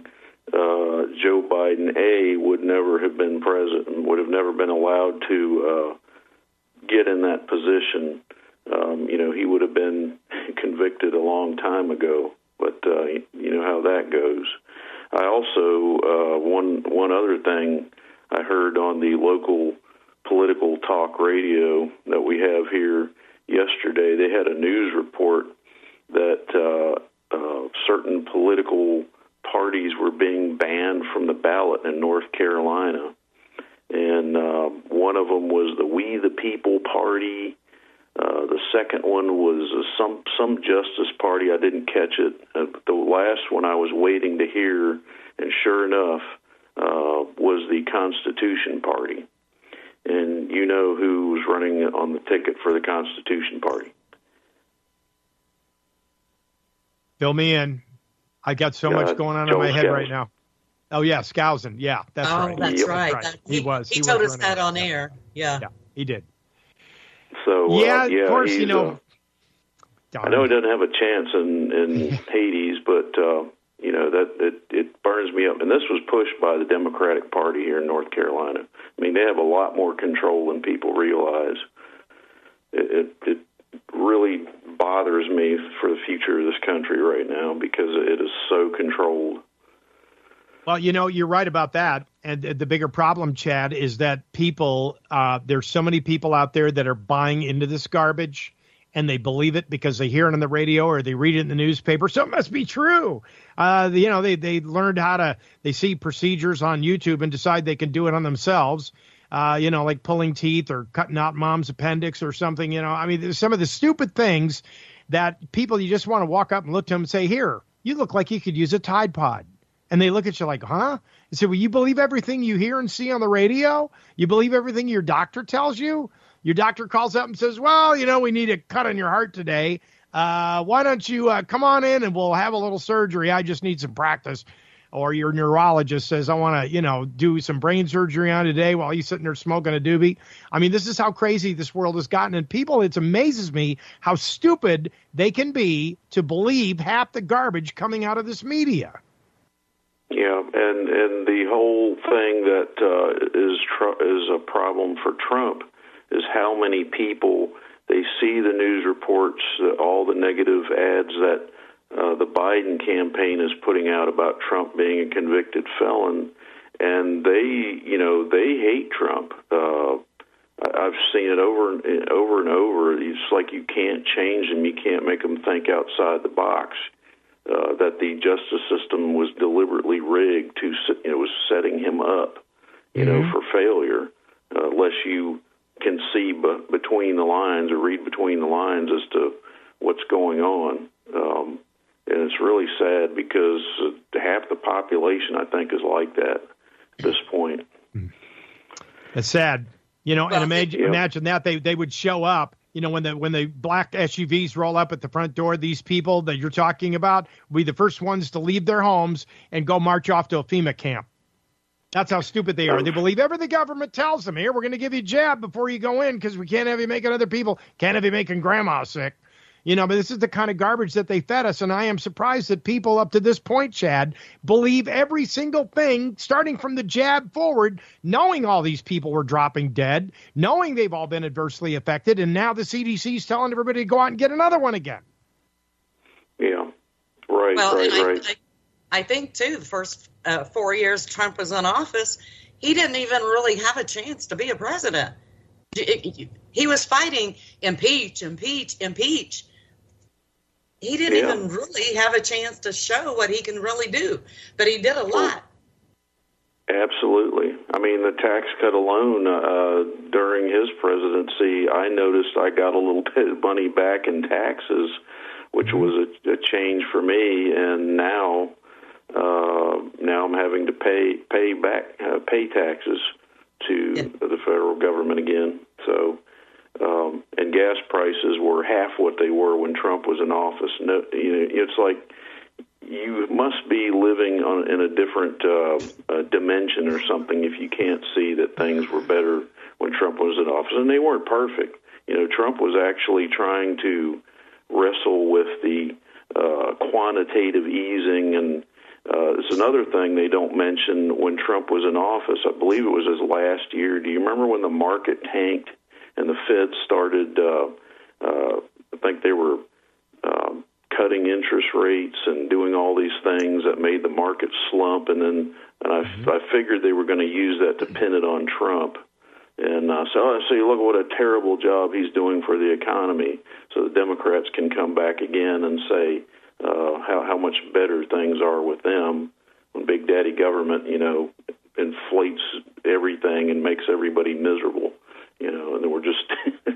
uh, Joe Biden, A, would never have been president, would have never been allowed to uh, get in that position. Um, you know, he would have been convicted a long time ago, but uh, you know how that goes. I also, uh, one one other thing I heard on the local political talk radio that we have here yesterday, they had a news report that uh, uh, certain political parties were being banned from the ballot in North Carolina. And uh, one of them was the We the People Party. Uh, the second one was uh, some some Justice Party. I didn't catch it. Uh, the last one I was waiting to hear, and sure enough, uh, was the Constitution Party. And you know who was running on the ticket for the Constitution Party? Fill me in. I got so uh, much going on Joel in my head Skousen. right now. Oh, yeah, Skousen. Yeah, that's oh, right. that's That's right. right. That- He was. He, He told was us that running. on air. Yeah. Yeah, he did. So Yeah, uh, yeah, of course, he's, you know. Uh, I know he doesn't have a chance in, in Hades, but uh, you know that it, it burns me up. And this was pushed by the Democratic Party here in North Carolina. I mean, they have a lot more control than people realize. It, it, it really bothers me for the future of this country right now because it is so controlled. Well, you know, you're right about that. And the bigger problem, Chad, is that people, uh, there's so many people out there that are buying into this garbage and they believe it because they hear it on the radio or they read it in the newspaper. So it must be true. Uh, you know, they, they learned how to, they see procedures on YouTube and decide they can do it on themselves. Uh, you know, like pulling teeth or cutting out mom's appendix or something, you know, I mean, there's some of the stupid things that people, you just want to walk up and look to them and say, here, you look like you could use a Tide Pod. And they look at you like, huh? They say, well, you believe everything you hear and see on the radio? You believe everything your doctor tells you? Your doctor calls up and says, well, you know, we need a cut on your heart today. Uh, why don't you uh, come on in and we'll have a little surgery. I just need some practice. Or your neurologist says, I want to, you know, do some brain surgery on today while he's sitting there smoking a doobie. I mean, this is how crazy this world has gotten. And people, it amazes me how stupid they can be to believe half the garbage coming out of this media. Yeah, and, and the whole thing that uh, is tr- is a problem for Trump is how many people, they see the news reports, uh, all the negative ads that uh, the Biden campaign is putting out about Trump being a convicted felon, and they, you know, they hate Trump. Uh, I've seen it over and over and over. It's like you can't change them. You can't make them think outside the box. Uh, that the justice system was deliberately rigged to, you know, was setting him up, you mm-hmm. know, for failure, uh, unless you can see b- between the lines or read between the lines as to what's going on. Um, and it's really sad because half the population, I think, is like that at this point. It's sad. You know, and imagine, yeah. imagine that they, they would show up. You know, when the when the black S U Vs roll up at the front door, these people that you're talking about will be the first ones to leave their homes and go march off to a FEMA camp. That's how stupid they are. They believe everything the government tells them. Here, we're going to give you a jab before you go in because we can't have you making other people, can't have you making grandma sick. You know, but this is the kind of garbage that they fed us, and I am surprised that people up to this point, Chad, believe every single thing, starting from the jab forward, knowing all these people were dropping dead, knowing they've all been adversely affected, and now the C D C is telling everybody to go out and get another one again. Yeah, right, well, right, and I, right. I, I think, too, the first uh, four years Trump was in office, he didn't even really have a chance to be a president. He was fighting impeach, impeach, impeach. He didn't yeah. even really have a chance to show what he can really do, but he did a lot. Absolutely. I mean, the tax cut alone uh, during his presidency, I noticed I got a little bit of money back in taxes, which was a, a change for me. And now, uh, now I'm having to pay pay back uh, pay taxes to yeah. the federal government again. So. Um, and gas prices were half what they were when Trump was in office. No, you know, it's like you must be living on, in a different uh, uh, dimension or something if you can't see that things were better when Trump was in office. And they weren't perfect. You know, Trump was actually trying to wrestle with the uh, quantitative easing and Uh, it's another thing they don't mention when Trump was in office. I believe it was his last year. Do you remember when the market tanked and the Fed started, uh, uh, I think they were um, cutting interest rates and doing all these things that made the market slump, and then and I, mm-hmm. I figured they were going to use that to pin it on Trump. And uh, so I say, look what a terrible job he's doing for the economy, so the Democrats can come back again and say uh, how, how much better things are with them when Big Daddy government, you know, inflates everything and makes everybody miserable, you know, and then we're just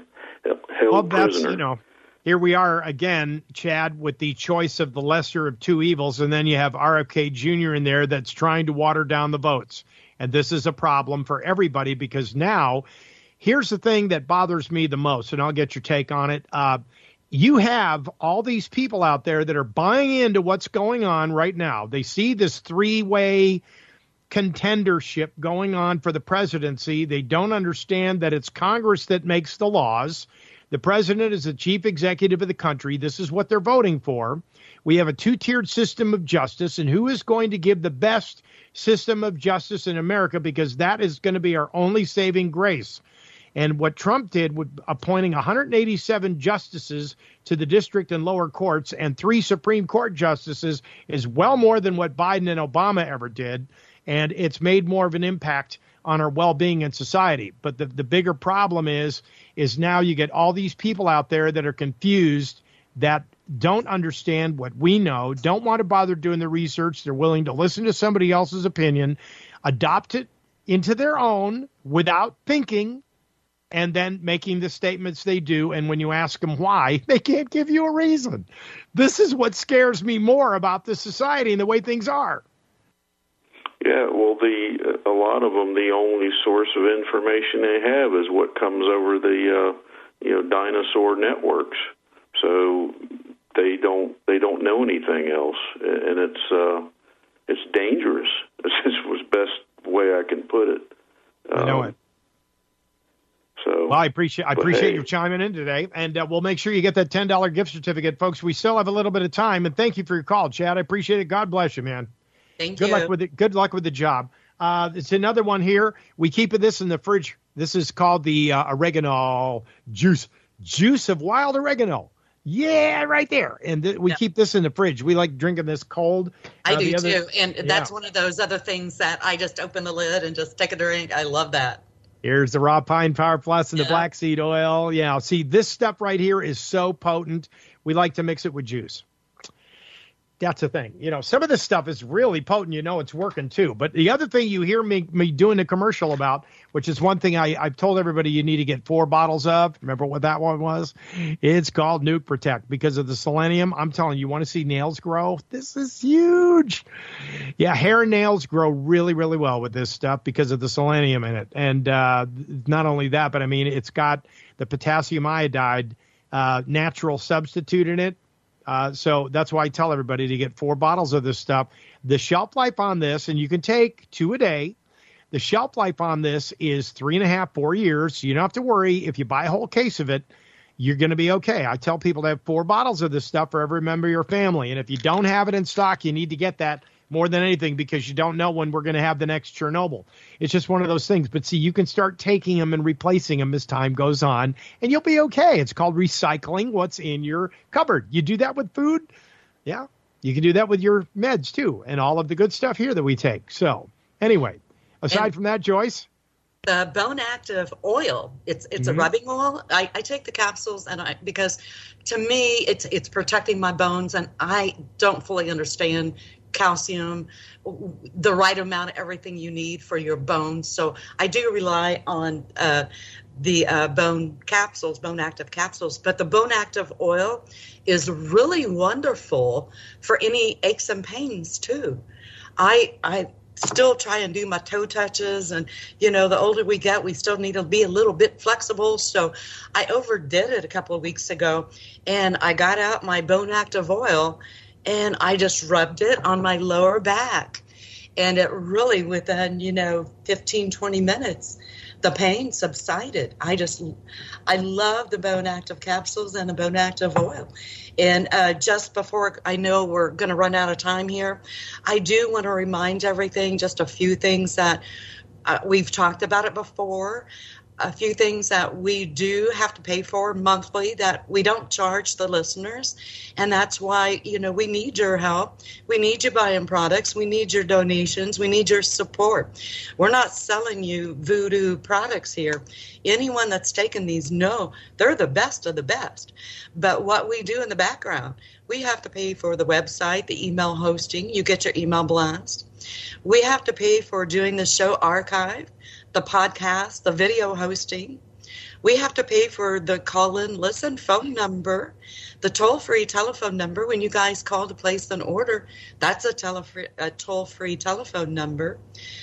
held well, that's, prisoner. You know, here we are again, Chad, with the choice of the lesser of two evils, and then you have R F K Junior in there that's trying to water down the votes. And this is a problem for everybody because now, here's the thing that bothers me the most, and I'll get your take on it. Uh, you have all these people out there that are buying into what's going on right now. They see this three-way contendership going on for the presidency. They don't understand that it's Congress that makes the laws. The president is the chief executive of the country. This is what they're voting for. We have a two-tiered system of justice, and who is going to give the best system of justice in America, because that is going to be our only saving grace. And what Trump did with appointing one hundred eighty-seven justices to the district and lower courts and three Supreme Court justices is well more than what Biden and Obama ever did. And it's made more of an impact on our well-being in society. But the, the bigger problem is, is now you get all these people out there that are confused, that don't understand what we know, don't want to bother doing the research. They're willing to listen to somebody else's opinion, adopt it into their own without thinking, and then making the statements they do. And when you ask them why, they can't give you a reason. This is what scares me more about this society and the way things are. Yeah, well, the a lot of them, the only source of information they have is what comes over the uh, you know dinosaur networks. So they don't they don't know anything else, and it's uh, it's dangerous. This was the best way I can put it. Um, I know it. So, well, I appreciate I appreciate hey. you chiming in today, and uh, we'll make sure you get that ten dollar gift certificate, folks. We still have a little bit of time, and thank you for your call, Chad. I appreciate it. God bless you, man. Thank good you. luck with it. Good luck with the job. Uh, it's another one here. We keep this in the fridge. This is called the uh, oregano juice, juice of wild oregano. Yeah, right there. And th- we yeah. keep this in the fridge. We like drinking this cold. I uh, do other, too. And yeah. that's one of those other things that I just open the lid and just take a drink. I love that. Here's the Raw Pine Power Plus and yeah. the black seed oil. Yeah, see, this stuff right here is so potent. We like to mix it with juice. That's the thing. You know, some of this stuff is really potent. You know, it's working too. But the other thing you hear me me doing a commercial about, which is one thing I, I've told everybody you need to get four bottles of. Remember what that one was? It's called Nuke Protect because of the selenium. I'm telling you, you want to see nails grow? This is huge. Yeah, hair and nails grow really, really well with this stuff because of the selenium in it. And uh, not only that, but I mean, it's got the potassium iodide uh, natural substitute in it. Uh, so that's why I tell everybody to get four bottles of this stuff. The shelf life on this, and you can take two a day. The shelf life on this is three and a half, four years. So you don't have to worry. If you buy a whole case of it, you're going to be okay. I tell people to have four bottles of this stuff for every member of your family. And if you don't have it in stock, you need to get that more than anything because you don't know when we're going to have the next Chernobyl. It's just one of those things. But see, you can start taking them and replacing them as time goes on, and you'll be okay. It's called recycling what's in your cupboard. You do that with food. Yeah, you can do that with your meds too, and all of the good stuff here that we take. So anyway, aside and from that, Joyce? The Bone Active oil, it's it's mm-hmm. a rubbing oil. I, I take the capsules and I because to me it's it's protecting my bones, and I don't fully understand calcium, the right amount of everything you need for your bones. So I do rely on uh, the uh, bone capsules, bone active capsules. But the bone active oil is really wonderful for any aches and pains too. I I still try and do my toe touches, and you know, the older we get, we still need to be a little bit flexible. So I overdid it a couple of weeks ago, and I got out my bone active oil. And I just rubbed it on my lower back. And it really, within, you know, fifteen, twenty minutes, the pain subsided. I just, I love the Bone Active capsules and the Bone Active oil. And uh, just before I know we're going to run out of time here, I do want to remind everything, just a few things that uh, we've talked about it before. A few things that we do have to pay for monthly that we don't charge the listeners. And that's why, you know, we need your help. We need you buying products. We need your donations. We need your support. We're not selling you voodoo products here. Anyone that's taken these, know they're the best of the best. But what we do in the background, we have to pay for the website, the email hosting. You get your email blast. We have to pay for doing the show archive, the podcast, the video hosting. We have to pay for the call-in listen phone number, the toll-free telephone number. When you guys call to place an order, that's a, tele- a toll-free telephone number.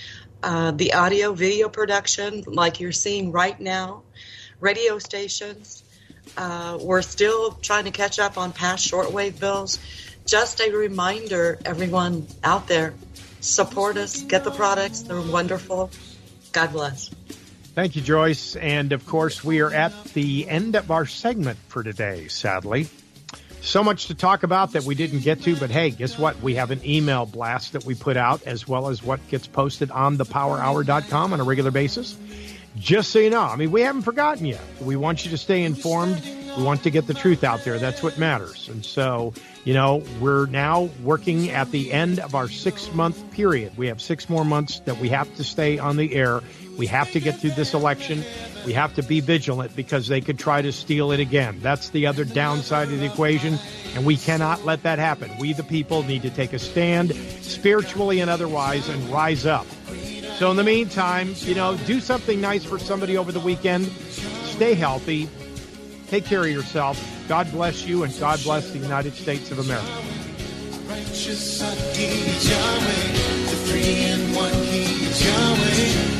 Uh, the audio, video production, like you're seeing right now, radio stations. Uh, we're still trying to catch up on past shortwave bills. Just a reminder, everyone out there, support us, get the products. They're wonderful. God bless. Thank you, Joyce. And, of course, we are at the end of our segment for today, sadly. So much to talk about that we didn't get to, but hey, guess what? We have an email blast that we put out, as well as what gets posted on the power hour dot com on a regular basis. Just so you know, I mean, we haven't forgotten you. We want you to stay informed. We want to get the truth out there. That's what matters. And so, you know, we're now working at the end of our six-month period. We have six more months that we have to stay on the air. We have to get through this election. We have to be vigilant because they could try to steal it again. That's the other downside of the equation, and we cannot let that happen. We, the people, need to take a stand, spiritually and otherwise, and rise up. So in the meantime, you know, do something nice for somebody over the weekend. Stay healthy. Take care of yourself. God bless you, and God bless the United States of America. Righteous are He, Yahweh, the three in one He is Yahweh.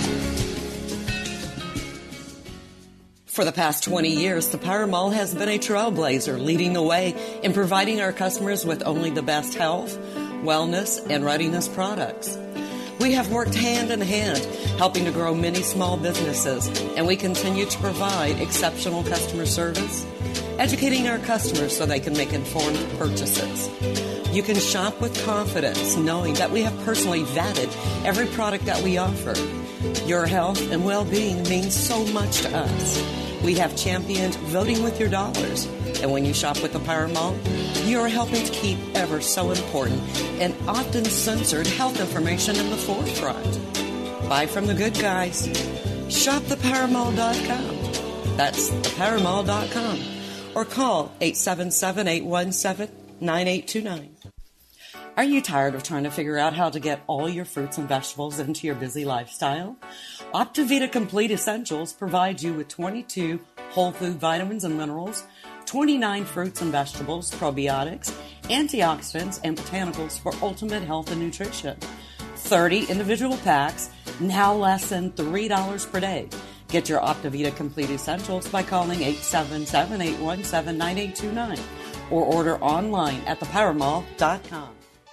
For the past twenty years, the Power Mall has been a trailblazer, leading the way in providing our customers with only the best health, wellness, and readiness products. We have worked hand in hand, helping to grow many small businesses, and we continue to provide exceptional customer service, educating our customers so they can make informed purchases. You can shop with confidence, knowing that we have personally vetted every product that we offer. Your health and well-being means so much to us. We have championed voting with your dollars. And when you shop with the Power Mall, you are helping to keep ever so important and often censored health information in the forefront. Buy from the good guys. Shop the power mall dot com. That's the power mall dot com. Or call eight seven seven, eight one seven, nine eight two nine. Are you tired of trying to figure out how to get all your fruits and vegetables into your busy lifestyle? Optivita Complete Essentials provides you with twenty-two whole food vitamins and minerals, twenty-nine fruits and vegetables, probiotics, antioxidants, and botanicals for ultimate health and nutrition. thirty individual packs, now less than three dollars per day. Get your Optivita Complete Essentials by calling eight seven seven, eight one seven, nine eight two nine or order online at the power mall dot com.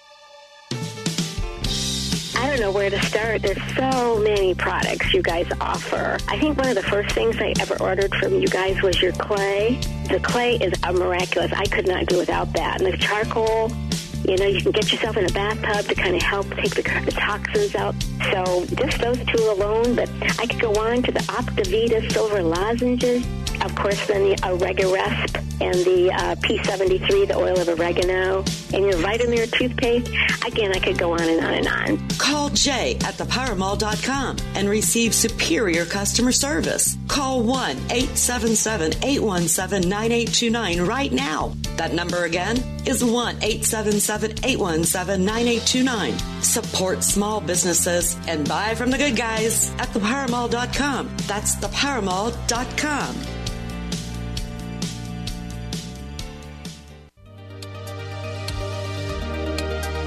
I don't know where to start. There's so many products you guys offer. I think one of the first things I ever ordered from you guys was your clay. The clay is a miraculous. I could not do without that. And the charcoal, you know, you can get yourself in a bathtub to kind of help take the, the toxins out. So just those two alone, but I could go on to the Optivita Silver Lozenges. Of course, then the Oregaresp and the uh, P seventy-three, the oil of oregano, and your Vitamir toothpaste. Again, I could go on and on and on. Call Jay at the power mall dot com and receive superior customer service. Call one eight seven seven, eight one seven, nine eight two nine right now. That number again is one eight seven seven, eight one seven, nine eight two nine. Support small businesses and buy from the good guys at the power mall dot com. That's the power mall dot com.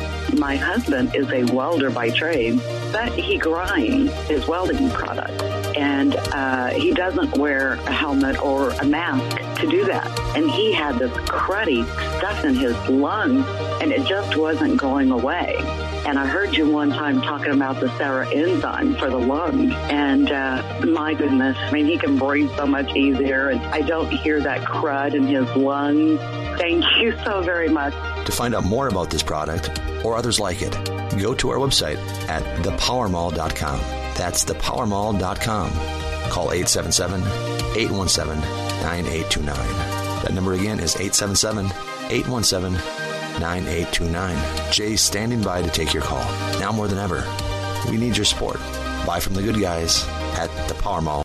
My husband is a welder by trade, but he grinds his welding products. and uh, he doesn't wear a helmet or a mask to do that. And he had this cruddy stuff in his lungs, and it just wasn't going away. And I heard you one time talking about the Sarah enzyme for the lungs. And uh, my goodness, I mean, he can breathe so much easier. And I don't hear that crud in his lungs. Thank you so very much. To find out more about this product or others like it, go to our website at the power mall dot com. That's the power mall dot com. Call eight seven seven, eight one seven, nine eight two nine. That number again is eight seven seven, eight one seven, nine eight two nine. Jay's standing by to take your call. Now more than ever, we need your support. Buy from the good guys at the Power Mall.